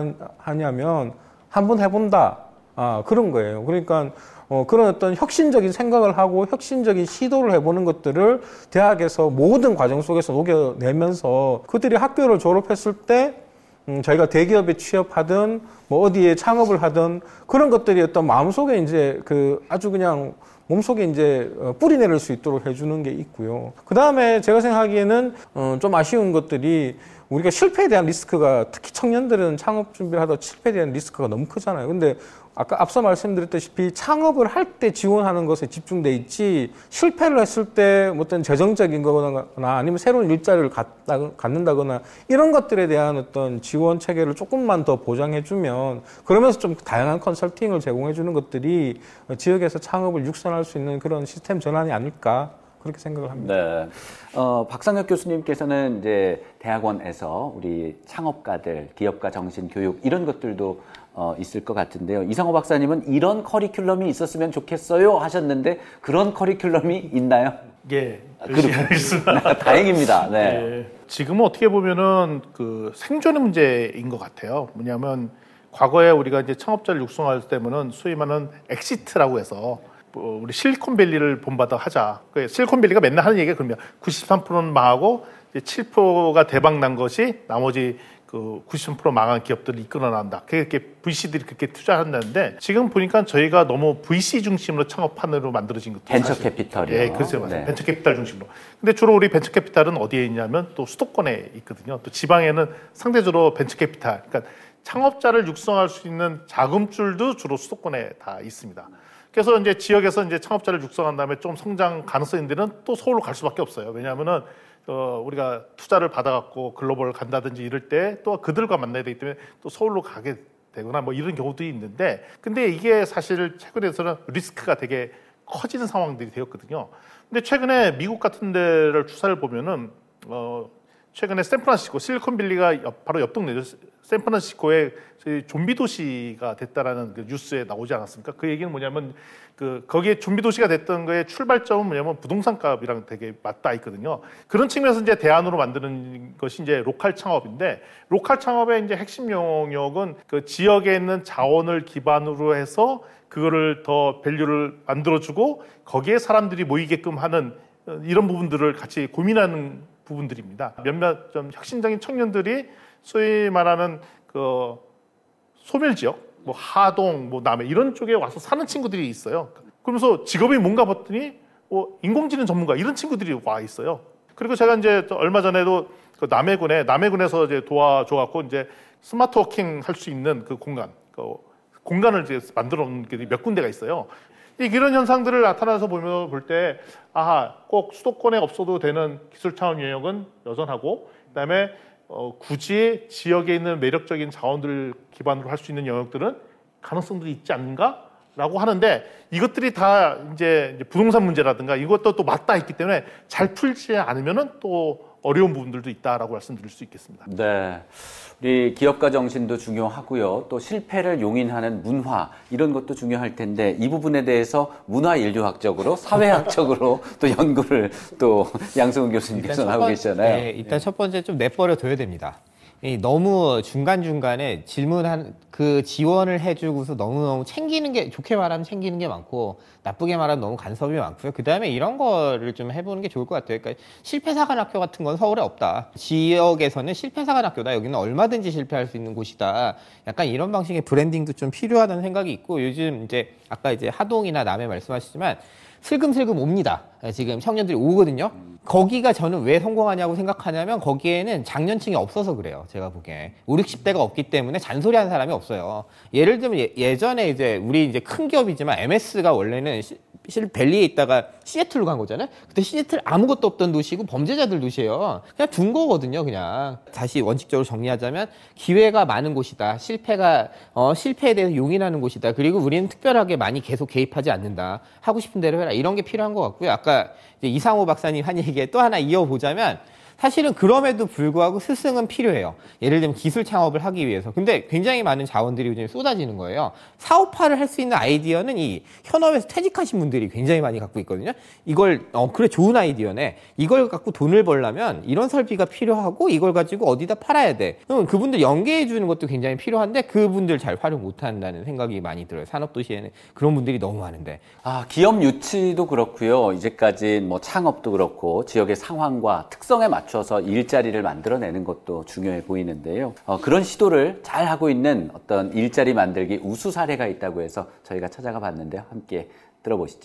해석하냐면 한번 해본다. 그런 거예요. 그러니까 그런 어떤 혁신적인 생각을 하고 혁신적인 시도를 해보는 것들을 대학에서 모든 과정 속에서 녹여내면서 그들이 학교를 졸업했을 때 자기가 대기업에 취업하든 뭐 어디에 창업을 하든 그런 것들이 어떤 마음속에 이제 그 아주 그냥 몸속에 이제 뿌리내릴 수 있도록 해주는 게 있고요. 그 다음에 제가 생각하기에는 좀 아쉬운 것들이 우리가 실패에 대한 리스크가 특히 청년들은 창업 준비를 하다 실패에 대한 리스크가 너무 크잖아요. 근데 아까 앞서 말씀드렸다시피 창업을 할 때 지원하는 것에 집중돼 있지 실패를 했을 때 어떤 재정적인 거나 아니면 새로운 일자리를 갖는다거나 이런 것들에 대한 어떤 지원 체계를 조금만 더 보장해주면 그러면서 좀 다양한 컨설팅을 제공해주는 것들이 지역에서 창업을 육성할 수 있는 그런 시스템 전환이 아닐까 그렇게 생각을 합니다. 네. 박상혁 교수님께서는 이제 대학원에서 우리 창업가들, 기업가 정신 교육 이런 것들도 있을 것 같은데요. 이상호 박사님은 이런 커리큘럼이 있었으면 좋겠어요 하셨는데 그런 커리큘럼이 있나요? 예, 열심히 하겠습니다. 다행입니다. 네. 예, 지금은 어떻게 보면은 그 생존의 문제인 것 같아요. 뭐냐면 과거에 우리가 이제 창업자를 육성할 때면은 소위 말하는 엑시트라고 해서 우리 실리콘밸리를 본받아 하자. 실리콘밸리가 맨날 하는 얘기가 그러면 93%는 망하고 7%가 대박 난 것이 나머지 그 93% 망한 기업들을 이끌어낸다. 그렇게 VC들이 그렇게 투자한다는데 지금 보니까 저희가 너무 VC 중심으로 창업판으로 만들어진 것도 벤처 사실. 캐피털이요. 예, 글쎄요, 맞아요. 네. 벤처 캐피탈 중심으로. 근데 주로 우리 벤처 캐피탈은 어디에 있냐면 또 수도권에 있거든요. 또 지방에는 상대적으로 벤처 캐피탈, 그러니까 창업자를 육성할 수 있는 자금줄도 주로 수도권에 다 있습니다. 그래서 이제 지역에서 이제 창업자를 육성한 다음에 좀 성장 가능성인 데는 또 서울로 갈 수밖에 없어요. 왜냐하면은 우리가 투자를 받아갖고 글로벌 간다든지 이럴 때 또 그들과 만나야 되기 때문에 또 서울로 가게 되거나 뭐 이런 경우도 있는데 근데 이게 사실 최근에서는 리스크가 되게 커지는 상황들이 되었거든요. 근데 최근에 미국 같은 데를 추사를 보면은 최근에 샌프란시스코 실리콘밸리가 바로 옆 동네죠. 샌프란시스코의 좀비 도시가 됐다라는 그 뉴스에 나오지 않았습니까? 그 얘기는 뭐냐면 거기에 좀비 도시가 됐던 거의 출발점은 뭐냐면 부동산 값이랑 되게 맞닿아 있거든요. 그런 측면에서 이제 대안으로 만드는 것이 이제 로컬 창업인데, 로컬 창업의 이제 핵심 영역은 그 지역에 있는 자원을 기반으로 해서 그거를 더 밸류를 만들어주고 거기에 사람들이 모이게끔 하는 이런 부분들을 같이 고민하는 부분들입니다. 몇몇 좀 혁신적인 청년들이 소위 말하는 그 소멸 지역, 뭐 하동, 뭐 남해 이런 쪽에 와서 사는 친구들이 있어요. 그러면서 직업이 뭔가 봤더니 인공지능 전문가 이런 친구들이 와 있어요. 그리고 제가 이제 얼마 전에도 그 남해군에서 이제 도와줘갖고 이제 스마트 워킹 할 수 있는 그 공간을 이제 만들어 놓은 게 몇 군데가 있어요. 이런 현상들을 나타나서 볼 때, 꼭 수도권에 없어도 되는 기술 창업 영역은 여전하고, 그다음에 굳이 지역에 있는 매력적인 자원들을 기반으로 할 수 있는 영역들은 가능성들이 있지 않는가라고 하는데, 이것들이 다 이제 부동산 문제라든가 이것도 또 맞닿아 있기 때문에 잘 풀지 않으면은 또 어려운 부분들도 있다라고 말씀드릴 수 있겠습니다. 네. 우리 기업가 정신도 중요하고요. 또 실패를 용인하는 문화 이런 것도 중요할 텐데 이 부분에 대해서 문화인류학적으로 사회학적으로 또 연구를 또 양승훈 교수님께서 하고 계시잖아요. 네, 일단 첫 번째 좀 내버려 둬야 됩니다. 너무 중간중간에 질문한 그 지원을 해주고서 너무너무 챙기는 게, 좋게 말하면 챙기는 게 많고 나쁘게 말하면 너무 간섭이 많고요. 그 다음에 이런 거를 좀 해보는 게 좋을 것 같아요. 그러니까 실패사관학교 같은 건 서울에 없다. 지역에서는 실패사관학교다. 여기는 얼마든지 실패할 수 있는 곳이다. 약간 이런 방식의 브랜딩도 좀 필요하다는 생각이 있고, 요즘 이제 아까 이제 하동이나 남해 말씀하시지만 슬금슬금 옵니다. 지금 청년들이 오거든요. 거기가 저는 왜 성공하냐고 생각하냐면 거기에는 장년층이 없어서 그래요. 제가 보기에 5, 60대가 없기 때문에 잔소리하는 사람이 없어요. 예를 들면 예전에 이제 우리 이제 큰 기업이지만 MS가 원래는 밸리에 있다가 시애틀로 간 거잖아요. 그때 시애틀 아무것도 없던 도시고 범죄자들 도시예요. 그냥 둔 거거든요. 그냥 다시 원칙적으로 정리하자면 기회가 많은 곳이다. 실패에 대해서 용인하는 곳이다. 그리고 우리는 특별하게 많이 계속 개입하지 않는다. 하고 싶은 대로 해라. 이런 게 필요한 것 같고요. 아까 이제 이상호 박사님 한 얘기에 또 하나 이어보자면, 사실은 그럼에도 불구하고 스승은 필요해요. 예를 들면 기술 창업을 하기 위해서. 근데 굉장히 많은 자원들이 요즘 쏟아지는 거예요. 사업화를 할 수 있는 아이디어는 이 현업에서 퇴직하신 분들이 굉장히 많이 갖고 있거든요. 이걸 그래 좋은 아이디어네. 이걸 갖고 돈을 벌려면 이런 설비가 필요하고 이걸 가지고 어디다 팔아야 돼. 그럼 그분들 연계해 주는 것도 굉장히 필요한데 그분들 잘 활용 못 한다는 생각이 많이 들어요. 산업도시에는 그런 분들이 너무 많은데. 기업 유치도 그렇고요. 이제까지 뭐 창업도 그렇고 지역의 상황과 특성에 맞춰서 일자리를 만들어내는 것도 중요해 보이는데요. 그런 시도를 잘 하고 있는 어떤 일자리 만들기 우수 사례가 있다고 해서 저희가 찾아가 봤는데요. 함께 들어보시죠.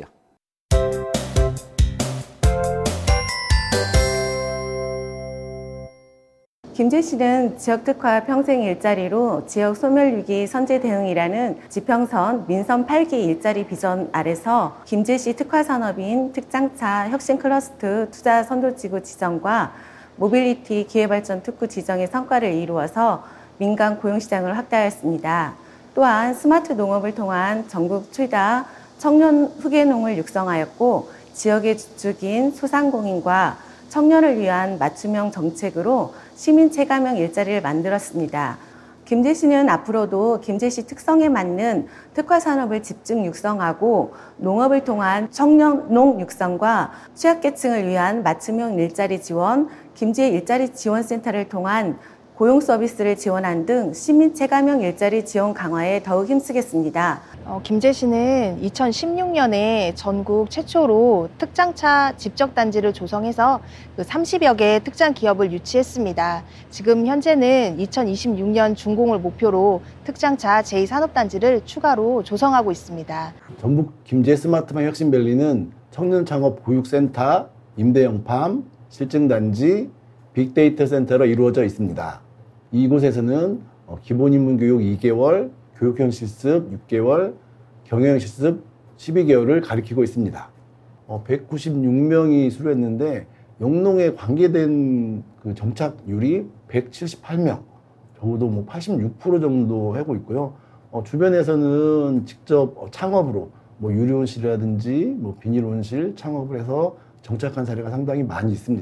김제시는 지역특화 평생 일자리로 지역 소멸위기 선제 대응이라는 지평선 민선 8기 일자리 비전 아래서 김제시 특화산업인 특장차 혁신클러스터 투자선도지구 지정과 모빌리티 기회발전 특구 지정의 성과를 이루어서 민간 고용시장을 확대하였습니다. 또한 스마트 농업을 통한 전국 최다 청년 후계농을 육성하였고 지역의 주축인 소상공인과 청년을 위한 맞춤형 정책으로 시민 체감형 일자리를 만들었습니다. 김제시는 앞으로도 김제시 특성에 맞는 특화산업을 집중 육성하고 농업을 통한 청년 농 육성과 취약계층을 위한 맞춤형 일자리 지원, 김제 일자리 지원센터를 통한 고용 서비스를 지원한 등 시민 체감형 일자리 지원 강화에 더욱 힘쓰겠습니다. 김제시는 2016년에 전국 최초로 특장차 집적단지를 조성해서 30여 개의 특장 기업을 유치했습니다. 지금 현재는 2026년 준공을 목표로 특장차 제2산업단지를 추가로 조성하고 있습니다. 전북 김제 스마트팜 혁신밸리는 청년창업 교육센터, 임대영팜, 실증단지, 빅데이터 센터로 이루어져 있습니다. 이곳에서는 기본인문교육 2개월, 교육형 실습 6개월, 경영형 실습 12개월을 가리키고 있습니다. 196명이 수료했는데 영농에 관계된 그 정착률이 178명, 적어도 86% 정도 하고 있고요. 주변에서는 직접 창업으로 유리온실이라든지 비닐온실 창업을 해서 정착한 사례가 상당히 많이 있습니다.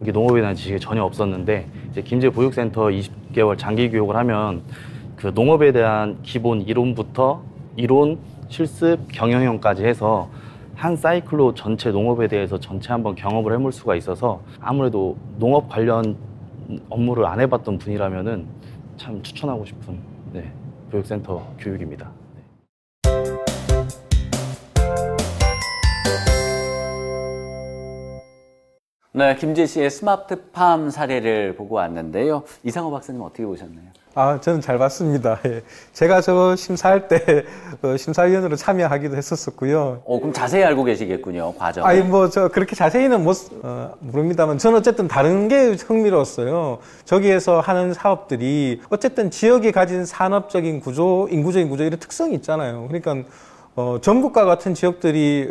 이게 농업에 대한 지식이 전혀 없었는데 이제 김제보육센터 20개월 장기 교육을 하면 그 농업에 대한 기본 이론부터 이론, 실습, 경영형까지 해서 한 사이클로 전체 농업에 대해서 전체 한번 경험을 해볼 수가 있어서 아무래도 농업 관련 업무를 안 해봤던 분이라면은 참 추천하고 싶은 보육센터 교육입니다. 네, 김제시의 스마트팜 사례를 보고 왔는데요. 이상호 박사님 어떻게 보셨나요? 저는 잘 봤습니다. 예. 제가 저 심사할 때 심사위원으로 참여하기도 했었었고요. 그럼 자세히 알고 계시겠군요, 과정. 저 그렇게 자세히는 모릅니다만 저는 어쨌든 다른 게 흥미로웠어요. 저기에서 하는 사업들이 어쨌든 지역이 가진 산업적인 구조, 인구적인 구조 이런 특성이 있잖아요. 그러니까 전북과 같은 지역들이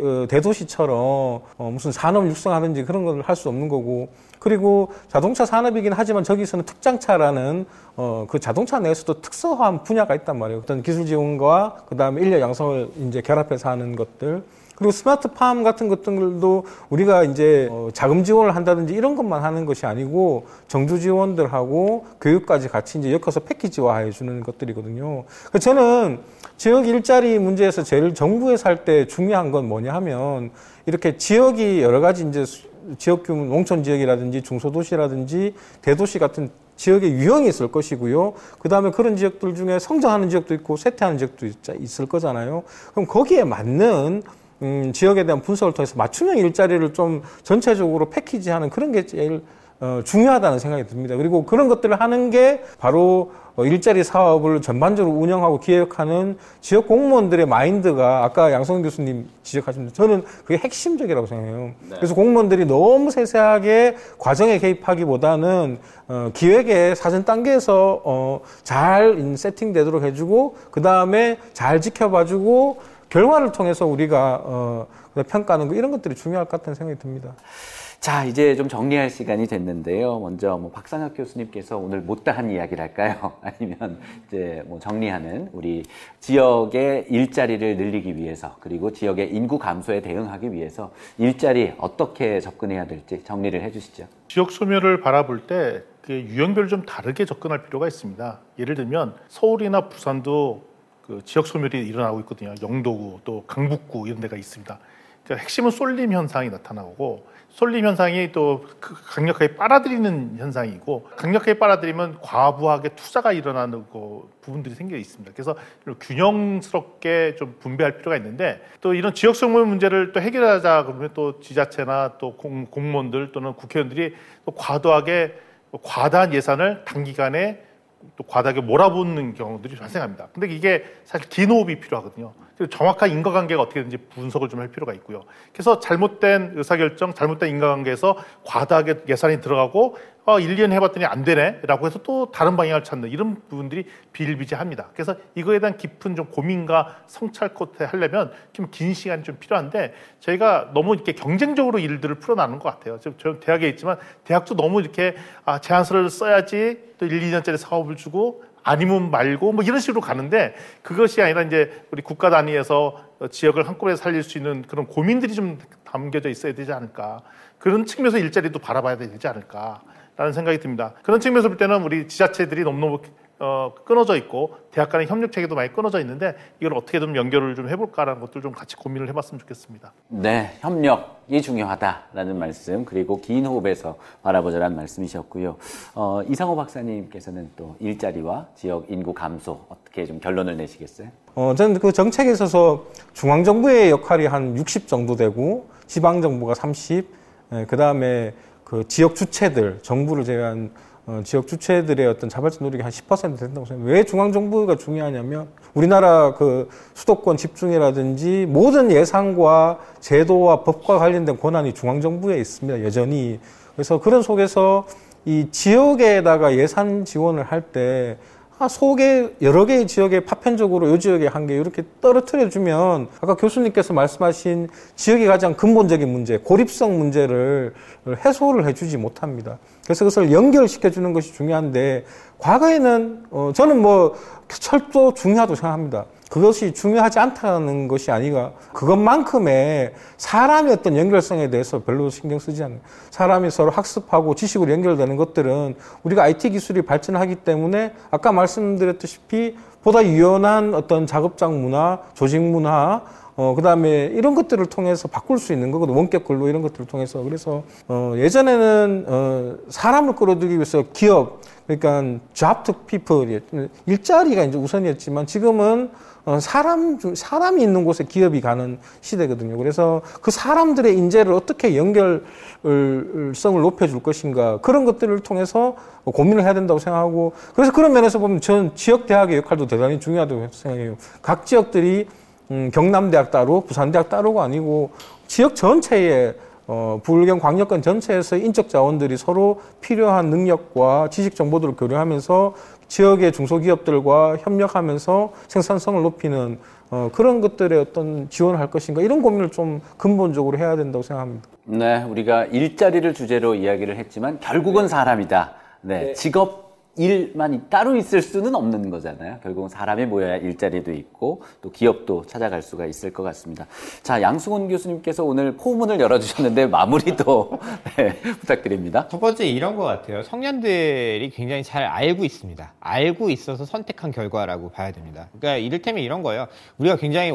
대도시처럼 무슨 산업 육성하든지 그런 걸 할 수 없는 거고, 그리고 자동차 산업이긴 하지만 저기서는 특장차라는 그 자동차 내에서도 특성화한 분야가 있단 말이에요. 어떤 기술 지원과 그다음에 인력 양성을 이제 결합해서 하는 것들. 그리고 스마트팜 같은 것들도 우리가 이제 자금 지원을 한다든지 이런 것만 하는 것이 아니고 정주 지원들하고 교육까지 같이 이제 엮어서 패키지화해 주는 것들이거든요. 그래서 저는 지역 일자리 문제에서 제일 정부에서 할 때 중요한 건 뭐냐 하면 이렇게 지역이 여러 가지 이제 지역 규모, 농촌 지역이라든지 중소도시라든지 대도시 같은 지역의 유형이 있을 것이고요. 그 다음에 그런 지역들 중에 성장하는 지역도 있고 쇠퇴하는 지역도 있을 거잖아요. 그럼 거기에 맞는 지역에 대한 분석을 통해서 맞춤형 일자리를 좀 전체적으로 패키지하는 그런 게 제일 중요하다는 생각이 듭니다. 그리고 그런 것들을 하는 게 바로 일자리 사업을 전반적으로 운영하고 기획하는 지역 공무원들의 마인드가 아까 양성 교수님 지적하신 저는 그게 핵심적이라고 생각해요. 네. 그래서 공무원들이 너무 세세하게 과정에 개입하기보다는 기획의 사전 단계에서 잘 세팅되도록 해주고 그 다음에 잘 지켜봐주고 결과를 통해서 우리가 평가하는 거 이런 것들이 중요할 것 같다는 생각이 듭니다. 자, 이제 좀 정리할 시간이 됐는데요. 먼저 박상학 교수님께서 오늘 못다한 이야기를 할까요? 아니면 이제 정리하는 우리 지역의 일자리를 늘리기 위해서 그리고 지역의 인구 감소에 대응하기 위해서 일자리 어떻게 접근해야 될지 정리를 해주시죠. 지역 소멸을 바라볼 때 그 유형별로 좀 다르게 접근할 필요가 있습니다. 예를 들면 서울이나 부산도 그 지역 소멸이 일어나고 있거든요. 영도구 또 강북구 이런 데가 있습니다. 그러니까 핵심은 쏠림 현상이 나타나고 쏠림 현상이 또 강력하게 빨아들이는 현상이고 강력하게 빨아들이면 과부하게 투자가 일어나는 부분들이 생겨 있습니다. 그래서 균형스럽게 좀 분배할 필요가 있는데 또 이런 지역 소멸 문제를 또 해결하자 그러면 또 지자체나 또 공무원들 또는 국회의원들이 또 과다한 예산을 단기간에 또 과다하게 몰아붙는 경우들이 발생합니다. 근데 이게 사실 긴 호흡이 필요하거든요. 정확한 인과관계가 어떻게든지 분석을 좀 할 필요가 있고요. 그래서 잘못된 의사결정, 잘못된 인과관계에서 과다하게 예산이 들어가고 1, 2년 해봤더니 안 되네 라고 해서 또 다른 방향을 찾는 이런 부분들이 비일비재합니다. 그래서 이거에 대한 깊은 좀 고민과 성찰 끝에 하려면 좀 긴 시간이 좀 필요한데 저희가 너무 이렇게 경쟁적으로 일들을 풀어나는 것 같아요. 저 대학에 있지만 대학도 너무 이렇게 제안서를 써야지 또 1, 2년짜리 사업을 주고 아니면 말고 이런 식으로 가는데 그것이 아니라 이제 우리 국가 단위에서 지역을 한꺼번에 살릴 수 있는 그런 고민들이 좀 담겨져 있어야 되지 않을까. 그런 측면에서 일자리도 바라봐야 되지 않을까라는 생각이 듭니다. 그런 측면에서 볼 때는 우리 지자체들이 너무너무 끊어져 있고 대학 간의 협력 체계도 많이 끊어져 있는데 이걸 어떻게 좀 연결을 좀 해볼까라는 것들 좀 같이 고민을 해봤으면 좋겠습니다. 네, 협력이 중요하다라는 말씀 그리고 긴 호흡에서 바라보자라는 말씀이셨고요. 이상호 박사님께서는 또 일자리와 지역 인구 감소 어떻게 좀 결론을 내시겠어요? 저는 그 정책에 있어서 중앙정부의 역할이 한 60 정도 되고 지방정부가 30, 그 다음에 그 지역 주체들, 정부를 제외한 지역 주체들의 어떤 자발적 노력이 한 10% 된다고 생각합니다. 왜 중앙정부가 중요하냐면 우리나라 그 수도권 집중이라든지 모든 예산과 제도와 법과 관련된 권한이 중앙정부에 있습니다. 여전히. 그래서 그런 속에서 이 지역에다가 예산 지원을 할 때 여러 개의 지역에 파편적으로 이 지역에 한 개 이렇게 떨어뜨려주면 아까 교수님께서 말씀하신 지역의 가장 근본적인 문제, 고립성 문제를 해소를 해주지 못합니다. 그래서 그것을 연결시켜주는 것이 중요한데 과거에는 저는 철도 중요하다고 생각합니다. 그것이 중요하지 않다는 것이 아니라 그것만큼의 사람의 어떤 연결성에 대해서 별로 신경 쓰지 않는, 사람이 서로 학습하고 지식으로 연결되는 것들은 우리가 IT 기술이 발전하기 때문에 아까 말씀드렸다시피 보다 유연한 어떤 작업장 문화, 조직 문화, 그다음에 이런 것들을 통해서 바꿀 수 있는 거거든. 원격 근로 이런 것들을 통해서. 그래서 예전에는 사람을 끌어들이기 위해서 기업, 그러니까 job to people, 일자리가 이제 우선이었지만 지금은 사람이 있는 곳에 기업이 가는 시대거든요. 그래서 그 사람들의 인재를 어떻게 연결성을 높여줄 것인가, 그런 것들을 통해서 고민을 해야 된다고 생각하고, 그래서 그런 면에서 보면 저는 지역 대학의 역할도 대단히 중요하다고 생각해요. 각 지역들이 경남대학 따로, 부산대학 따로가 아니고 지역 전체에 부울경 광역권 전체에서 인적 자원들이 서로 필요한 능력과 지식 정보들을 교류하면서 지역의 중소기업들과 협력하면서 생산성을 높이는 그런 것들에 어떤 지원을 할 것인가, 이런 고민을 좀 근본적으로 해야 된다고 생각합니다. 네, 우리가 일자리를 주제로 이야기를 했지만 결국은 사람이다. 네, 직업 일만 따로 있을 수는 없는 거잖아요. 결국은 사람이 모여야 일자리도 있고 또 기업도 찾아갈 수가 있을 것 같습니다. 자, 양승훈 교수님께서 오늘 포문을 열어주셨는데 마무리도 네, 부탁드립니다. 첫 번째 이런 것 같아요. 청년들이 굉장히 잘 알고 있습니다. 알고 있어서 선택한 결과라고 봐야 됩니다. 그러니까 이를테면 이런 거예요. 우리가 굉장히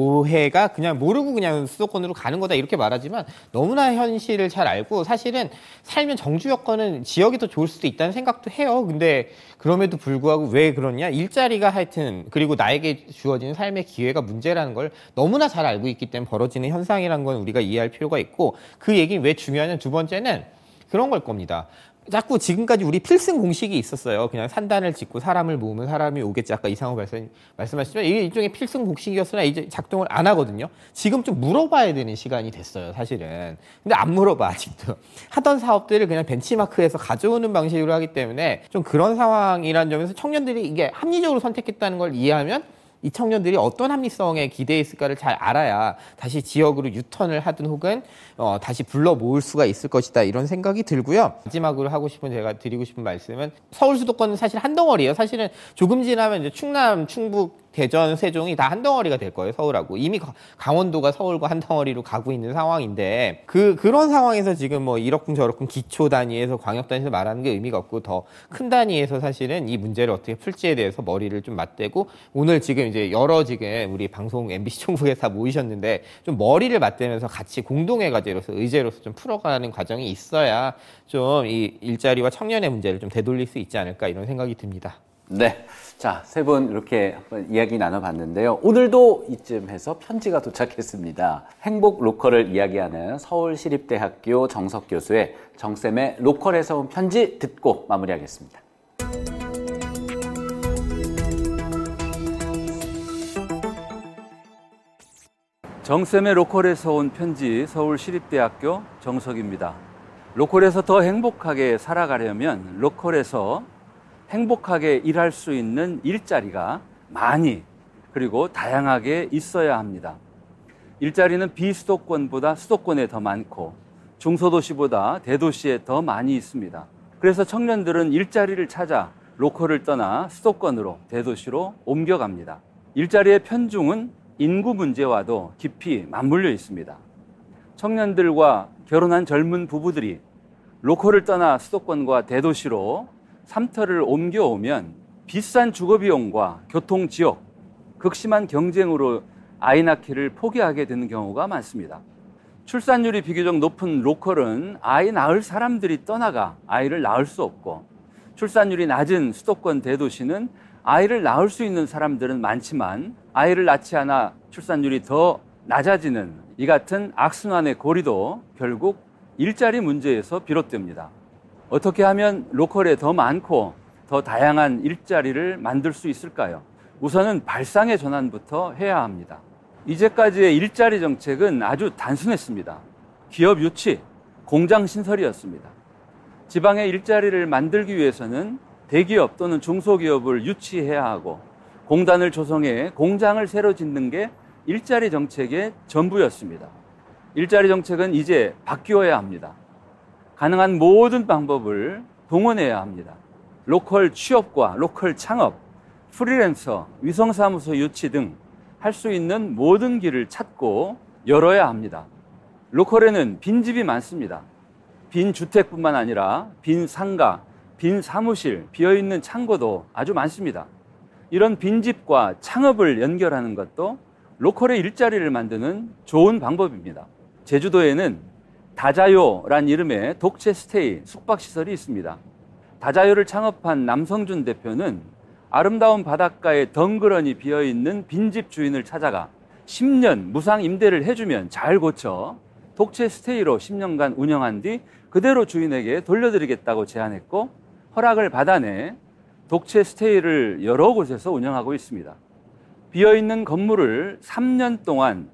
오해가 그냥 모르고 그냥 수도권으로 가는 거다 이렇게 말하지만 너무나 현실을 잘 알고, 사실은 살면 정주 여건은 지역이 더 좋을 수도 있다는 생각도 해요. 근데 그럼에도 불구하고 왜 그러냐? 일자리가 하여튼, 그리고 나에게 주어지는 삶의 기회가 문제라는 걸 너무나 잘 알고 있기 때문에 벌어지는 현상이라는 건 우리가 이해할 필요가 있고, 그 얘기는 왜 중요하냐면 두 번째는 그런 걸 겁니다. 자꾸 지금까지 우리 필승 공식이 있었어요. 그냥 산단을 짓고 사람을 모으면 사람이 오겠지. 아까 이상호 발사님 말씀하시지만 이게 일종의 필승 공식이었으나 이제 작동을 안 하거든요. 지금 좀 물어봐야 되는 시간이 됐어요, 사실은. 근데 안 물어봐, 아직도. 하던 사업들을 그냥 벤치마크해서 가져오는 방식으로 하기 때문에 좀 그런 상황이라는 점에서 청년들이 이게 합리적으로 선택했다는 걸 이해하면 이 청년들이 어떤 합리성에 기대해 있을까를 잘 알아야 다시 지역으로 유턴을 하든 혹은 다시 불러 모을 수가 있을 것이다, 이런 생각이 들고요. 마지막으로 하고 싶은, 제가 드리고 싶은 말씀은, 서울 수도권은 사실 한 덩어리예요. 사실은 조금 지나면 이제 충남, 충북, 대전, 세종이 다 한 덩어리가 될 거예요, 서울하고. 이미 강원도가 서울과 한 덩어리로 가고 있는 상황인데, 그런 상황에서 지금 뭐 이러쿵 저러쿵 기초 단위에서 광역 단위에서 말하는 게 의미가 없고, 더 큰 단위에서 사실은 이 문제를 어떻게 풀지에 대해서 머리를 좀 맞대고, 오늘 지금 이제 여러 지금 우리 방송 MBC 총국에서 다 모이셨는데 좀 머리를 맞대면서 같이 공동의 과제로서, 의제로서 좀 풀어가는 과정이 있어야 좀 이 일자리와 청년의 문제를 좀 되돌릴 수 있지 않을까, 이런 생각이 듭니다. 네. 자, 세 분 이렇게 한번 이야기 나눠봤는데요. 오늘도 이쯤 해서 편지가 도착했습니다. 행복 로컬을 이야기하는 서울시립대학교 정석 교수의 정쌤의 로컬에서 온 편지 듣고 마무리하겠습니다. 정쌤의 로컬에서 온 편지, 서울시립대학교 정석입니다. 로컬에서 더 행복하게 살아가려면 로컬에서 행복하게 일할 수 있는 일자리가 많이, 그리고 다양하게 있어야 합니다. 일자리는 비수도권보다 수도권에 더 많고 중소도시보다 대도시에 더 많이 있습니다. 그래서 청년들은 일자리를 찾아 로컬을 떠나 수도권으로, 대도시로 옮겨갑니다. 일자리의 편중은 인구 문제와도 깊이 맞물려 있습니다. 청년들과 결혼한 젊은 부부들이 로컬을 떠나 수도권과 대도시로 삼터를 옮겨오면 비싼 주거비용과 교통지역, 극심한 경쟁으로 아이 낳기를 포기하게 되는 경우가 많습니다. 출산율이 비교적 높은 로컬은 아이 낳을 사람들이 떠나가 아이를 낳을 수 없고, 출산율이 낮은 수도권 대도시는 아이를 낳을 수 있는 사람들은 많지만 아이를 낳지 않아 출산율이 더 낮아지는 이 같은 악순환의 고리도 결국 일자리 문제에서 비롯됩니다. 어떻게 하면 로컬에 더 많고 더 다양한 일자리를 만들 수 있을까요? 우선은 발상의 전환부터 해야 합니다. 이제까지의 일자리 정책은 아주 단순했습니다. 기업 유치, 공장 신설이었습니다. 지방의 일자리를 만들기 위해서는 대기업 또는 중소기업을 유치해야 하고 공단을 조성해 공장을 새로 짓는 게 일자리 정책의 전부였습니다. 일자리 정책은 이제 바뀌어야 합니다. 가능한 모든 방법을 동원해야 합니다. 로컬 취업과 로컬 창업, 프리랜서, 위성사무소 유치 등 할 수 있는 모든 길을 찾고 열어야 합니다. 로컬에는 빈집이 많습니다. 빈 주택뿐만 아니라 빈 상가, 빈 사무실, 비어있는 창고도 아주 많습니다. 이런 빈집과 창업을 연결하는 것도 로컬의 일자리를 만드는 좋은 방법입니다. 제주도에는 다자요란 이름의 독채 스테이 숙박시설이 있습니다. 다자요를 창업한 남성준 대표는 아름다운 바닷가에 덩그러니 비어있는 빈집 주인을 찾아가 10년 무상 임대를 해주면 잘 고쳐 독채 스테이로 10년간 운영한 뒤 그대로 주인에게 돌려드리겠다고 제안했고 허락을 받아내 독채 스테이를 여러 곳에서 운영하고 있습니다. 비어있는 건물을 3년 동안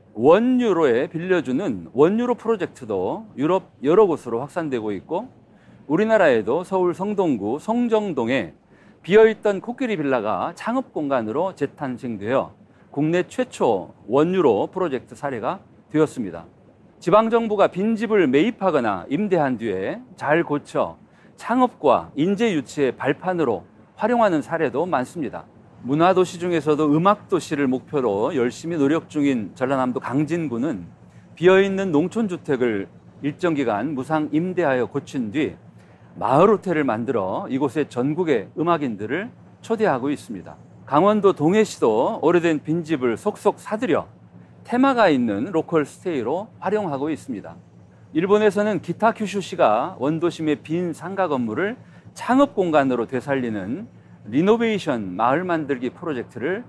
원유로에 빌려주는 원유로 프로젝트도 유럽 여러 곳으로 확산되고 있고 우리나라에도 서울 성동구 성정동에 비어있던 코끼리 빌라가 창업 공간으로 재탄생되어 국내 최초 원유로 프로젝트 사례가 되었습니다. 지방정부가 빈집을 매입하거나 임대한 뒤에 잘 고쳐 창업과 인재 유치의 발판으로 활용하는 사례도 많습니다. 문화도시 중에서도 음악도시를 목표로 열심히 노력 중인 전라남도 강진구는 비어있는 농촌주택을 일정 기간 무상 임대하여 고친 뒤 마을 호텔을 만들어 이곳에 전국의 음악인들을 초대하고 있습니다. 강원도 동해시도 오래된 빈집을 속속 사들여 테마가 있는 로컬 스테이로 활용하고 있습니다. 일본에서는 기타 큐슈시가 원도심의 빈 상가 건물을 창업 공간으로 되살리는 리노베이션 마을 만들기 프로젝트를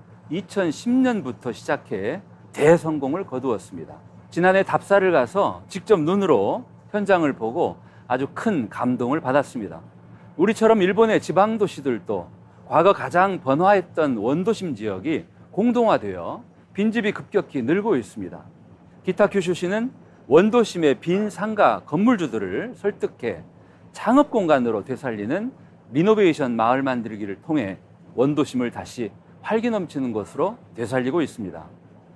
2010년부터 시작해 대성공을 거두었습니다. 지난해 답사를 가서 직접 눈으로 현장을 보고 아주 큰 감동을 받았습니다. 우리처럼 일본의 지방도시들도 과거 가장 번화했던 원도심 지역이 공동화되어 빈집이 급격히 늘고 있습니다. 기타 큐슈시는 원도심의 빈 상가 건물주들을 설득해 창업 공간으로 되살리는 리노베이션 마을 만들기를 통해 원도심을 다시 활기 넘치는 곳으로 되살리고 있습니다.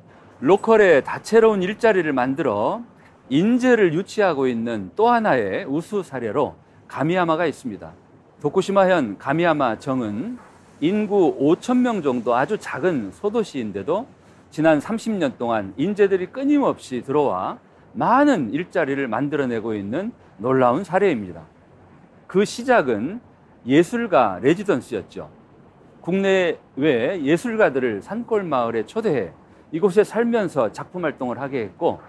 로컬에 다채로운 일자리를 만들어 인재를 유치하고 있는 또 하나의 우수 사례로 가미야마가 있습니다. 도쿠시마현 가미야마 정은 인구 5,000명 정도 아주 작은 소도시인데도 지난 30년 동안 인재들이 끊임없이 들어와 많은 일자리를 만들어내고 있는 놀라운 사례입니다. 그 시작은 예술가 레지던스였죠. 국내외 예술가들을 산골마을에 초대해 이곳에 살면서 작품 활동을 하게 했고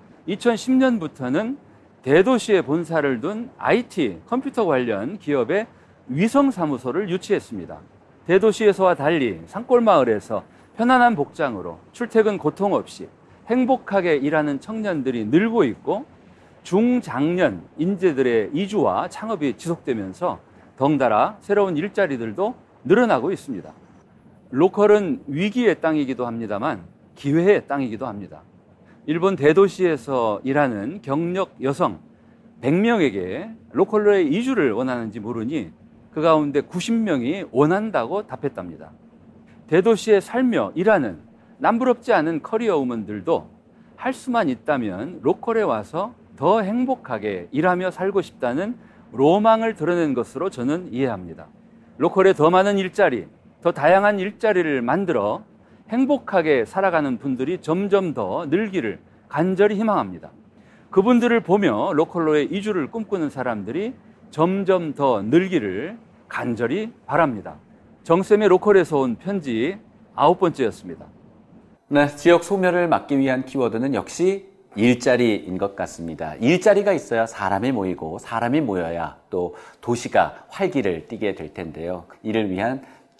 2010년부터는 대도시에 본사를 둔 IT, 컴퓨터 관련 기업의 위성사무소를 유치했습니다. 대도시에서와 달리 산골마을에서 편안한 복장으로 출퇴근 고통 없이 행복하게 일하는 청년들이 늘고 있고 중장년 인재들의 이주와 창업이 지속되면서 덩달아 새로운 일자리들도 늘어나고 있습니다. 로컬은 위기의 땅이기도 합니다만 기회의 땅이기도 합니다. 일본 대도시에서 일하는 경력 여성 100명에게 로컬로의 이주를 원하는지 물으니 그 가운데 90명이 원한다고 답했답니다. 대도시에 살며 일하는 남부럽지 않은 커리어 우먼들도 할 수만 있다면 로컬에 와서 더 행복하게 일하며 살고 싶다는 로망을 드러낸 것으로 저는 이해합니다. 로컬에 더 많은 일자리, 더 다양한 일자리를 만들어 행복하게 살아가는 분들이 점점 더 늘기를 간절히 희망합니다. 그분들을 보며 로컬로의 이주를 꿈꾸는 사람들이 점점 더 늘기를 간절히 바랍니다. 정쌤의 로컬에서 온 편지 9번째였습니다. 네, 지역 소멸을 막기 위한 키워드는 역시 일자리인 것 같습니다. 일자리가 있어야 사람이 모이고 사람이 모여야 또 도시가 활기를 띠게 될 텐데요. 이를 위한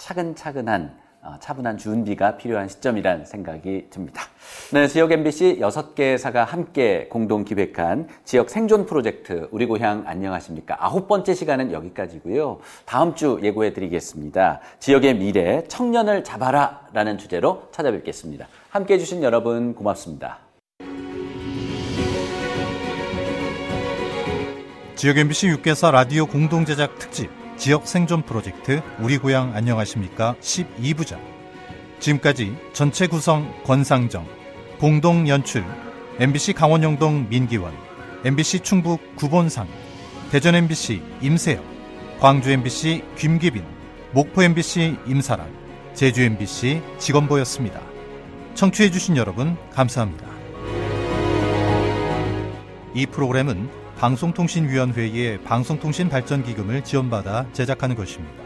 차분한 준비가 필요한 시점이란 생각이 듭니다. 네, 지역 MBC 6개사가 함께 공동 기획한 지역 생존 프로젝트 우리 고향 안녕하십니까? 9번째 시간은 여기까지고요. 다음 주 예고해 드리겠습니다. 지역의 미래, 청년을 잡아라 라는 주제로 찾아뵙겠습니다. 함께 해주신 여러분 고맙습니다. 지역 MBC 6개사 라디오 공동제작 특집 지역 생존 프로젝트 우리 고향 안녕하십니까 12부작. 지금까지 전체 구성 권상정, 공동 연출 MBC 강원영동 민기원, MBC 충북 구본상, 대전 MBC 임세혁, 광주 MBC 김기빈, 목포 MBC 임사랑, 제주 MBC 직원보였습니다. 청취해주신 여러분 감사합니다. 이 프로그램은 방송통신위원회의 방송통신발전기금을 지원받아 제작하는 것입니다.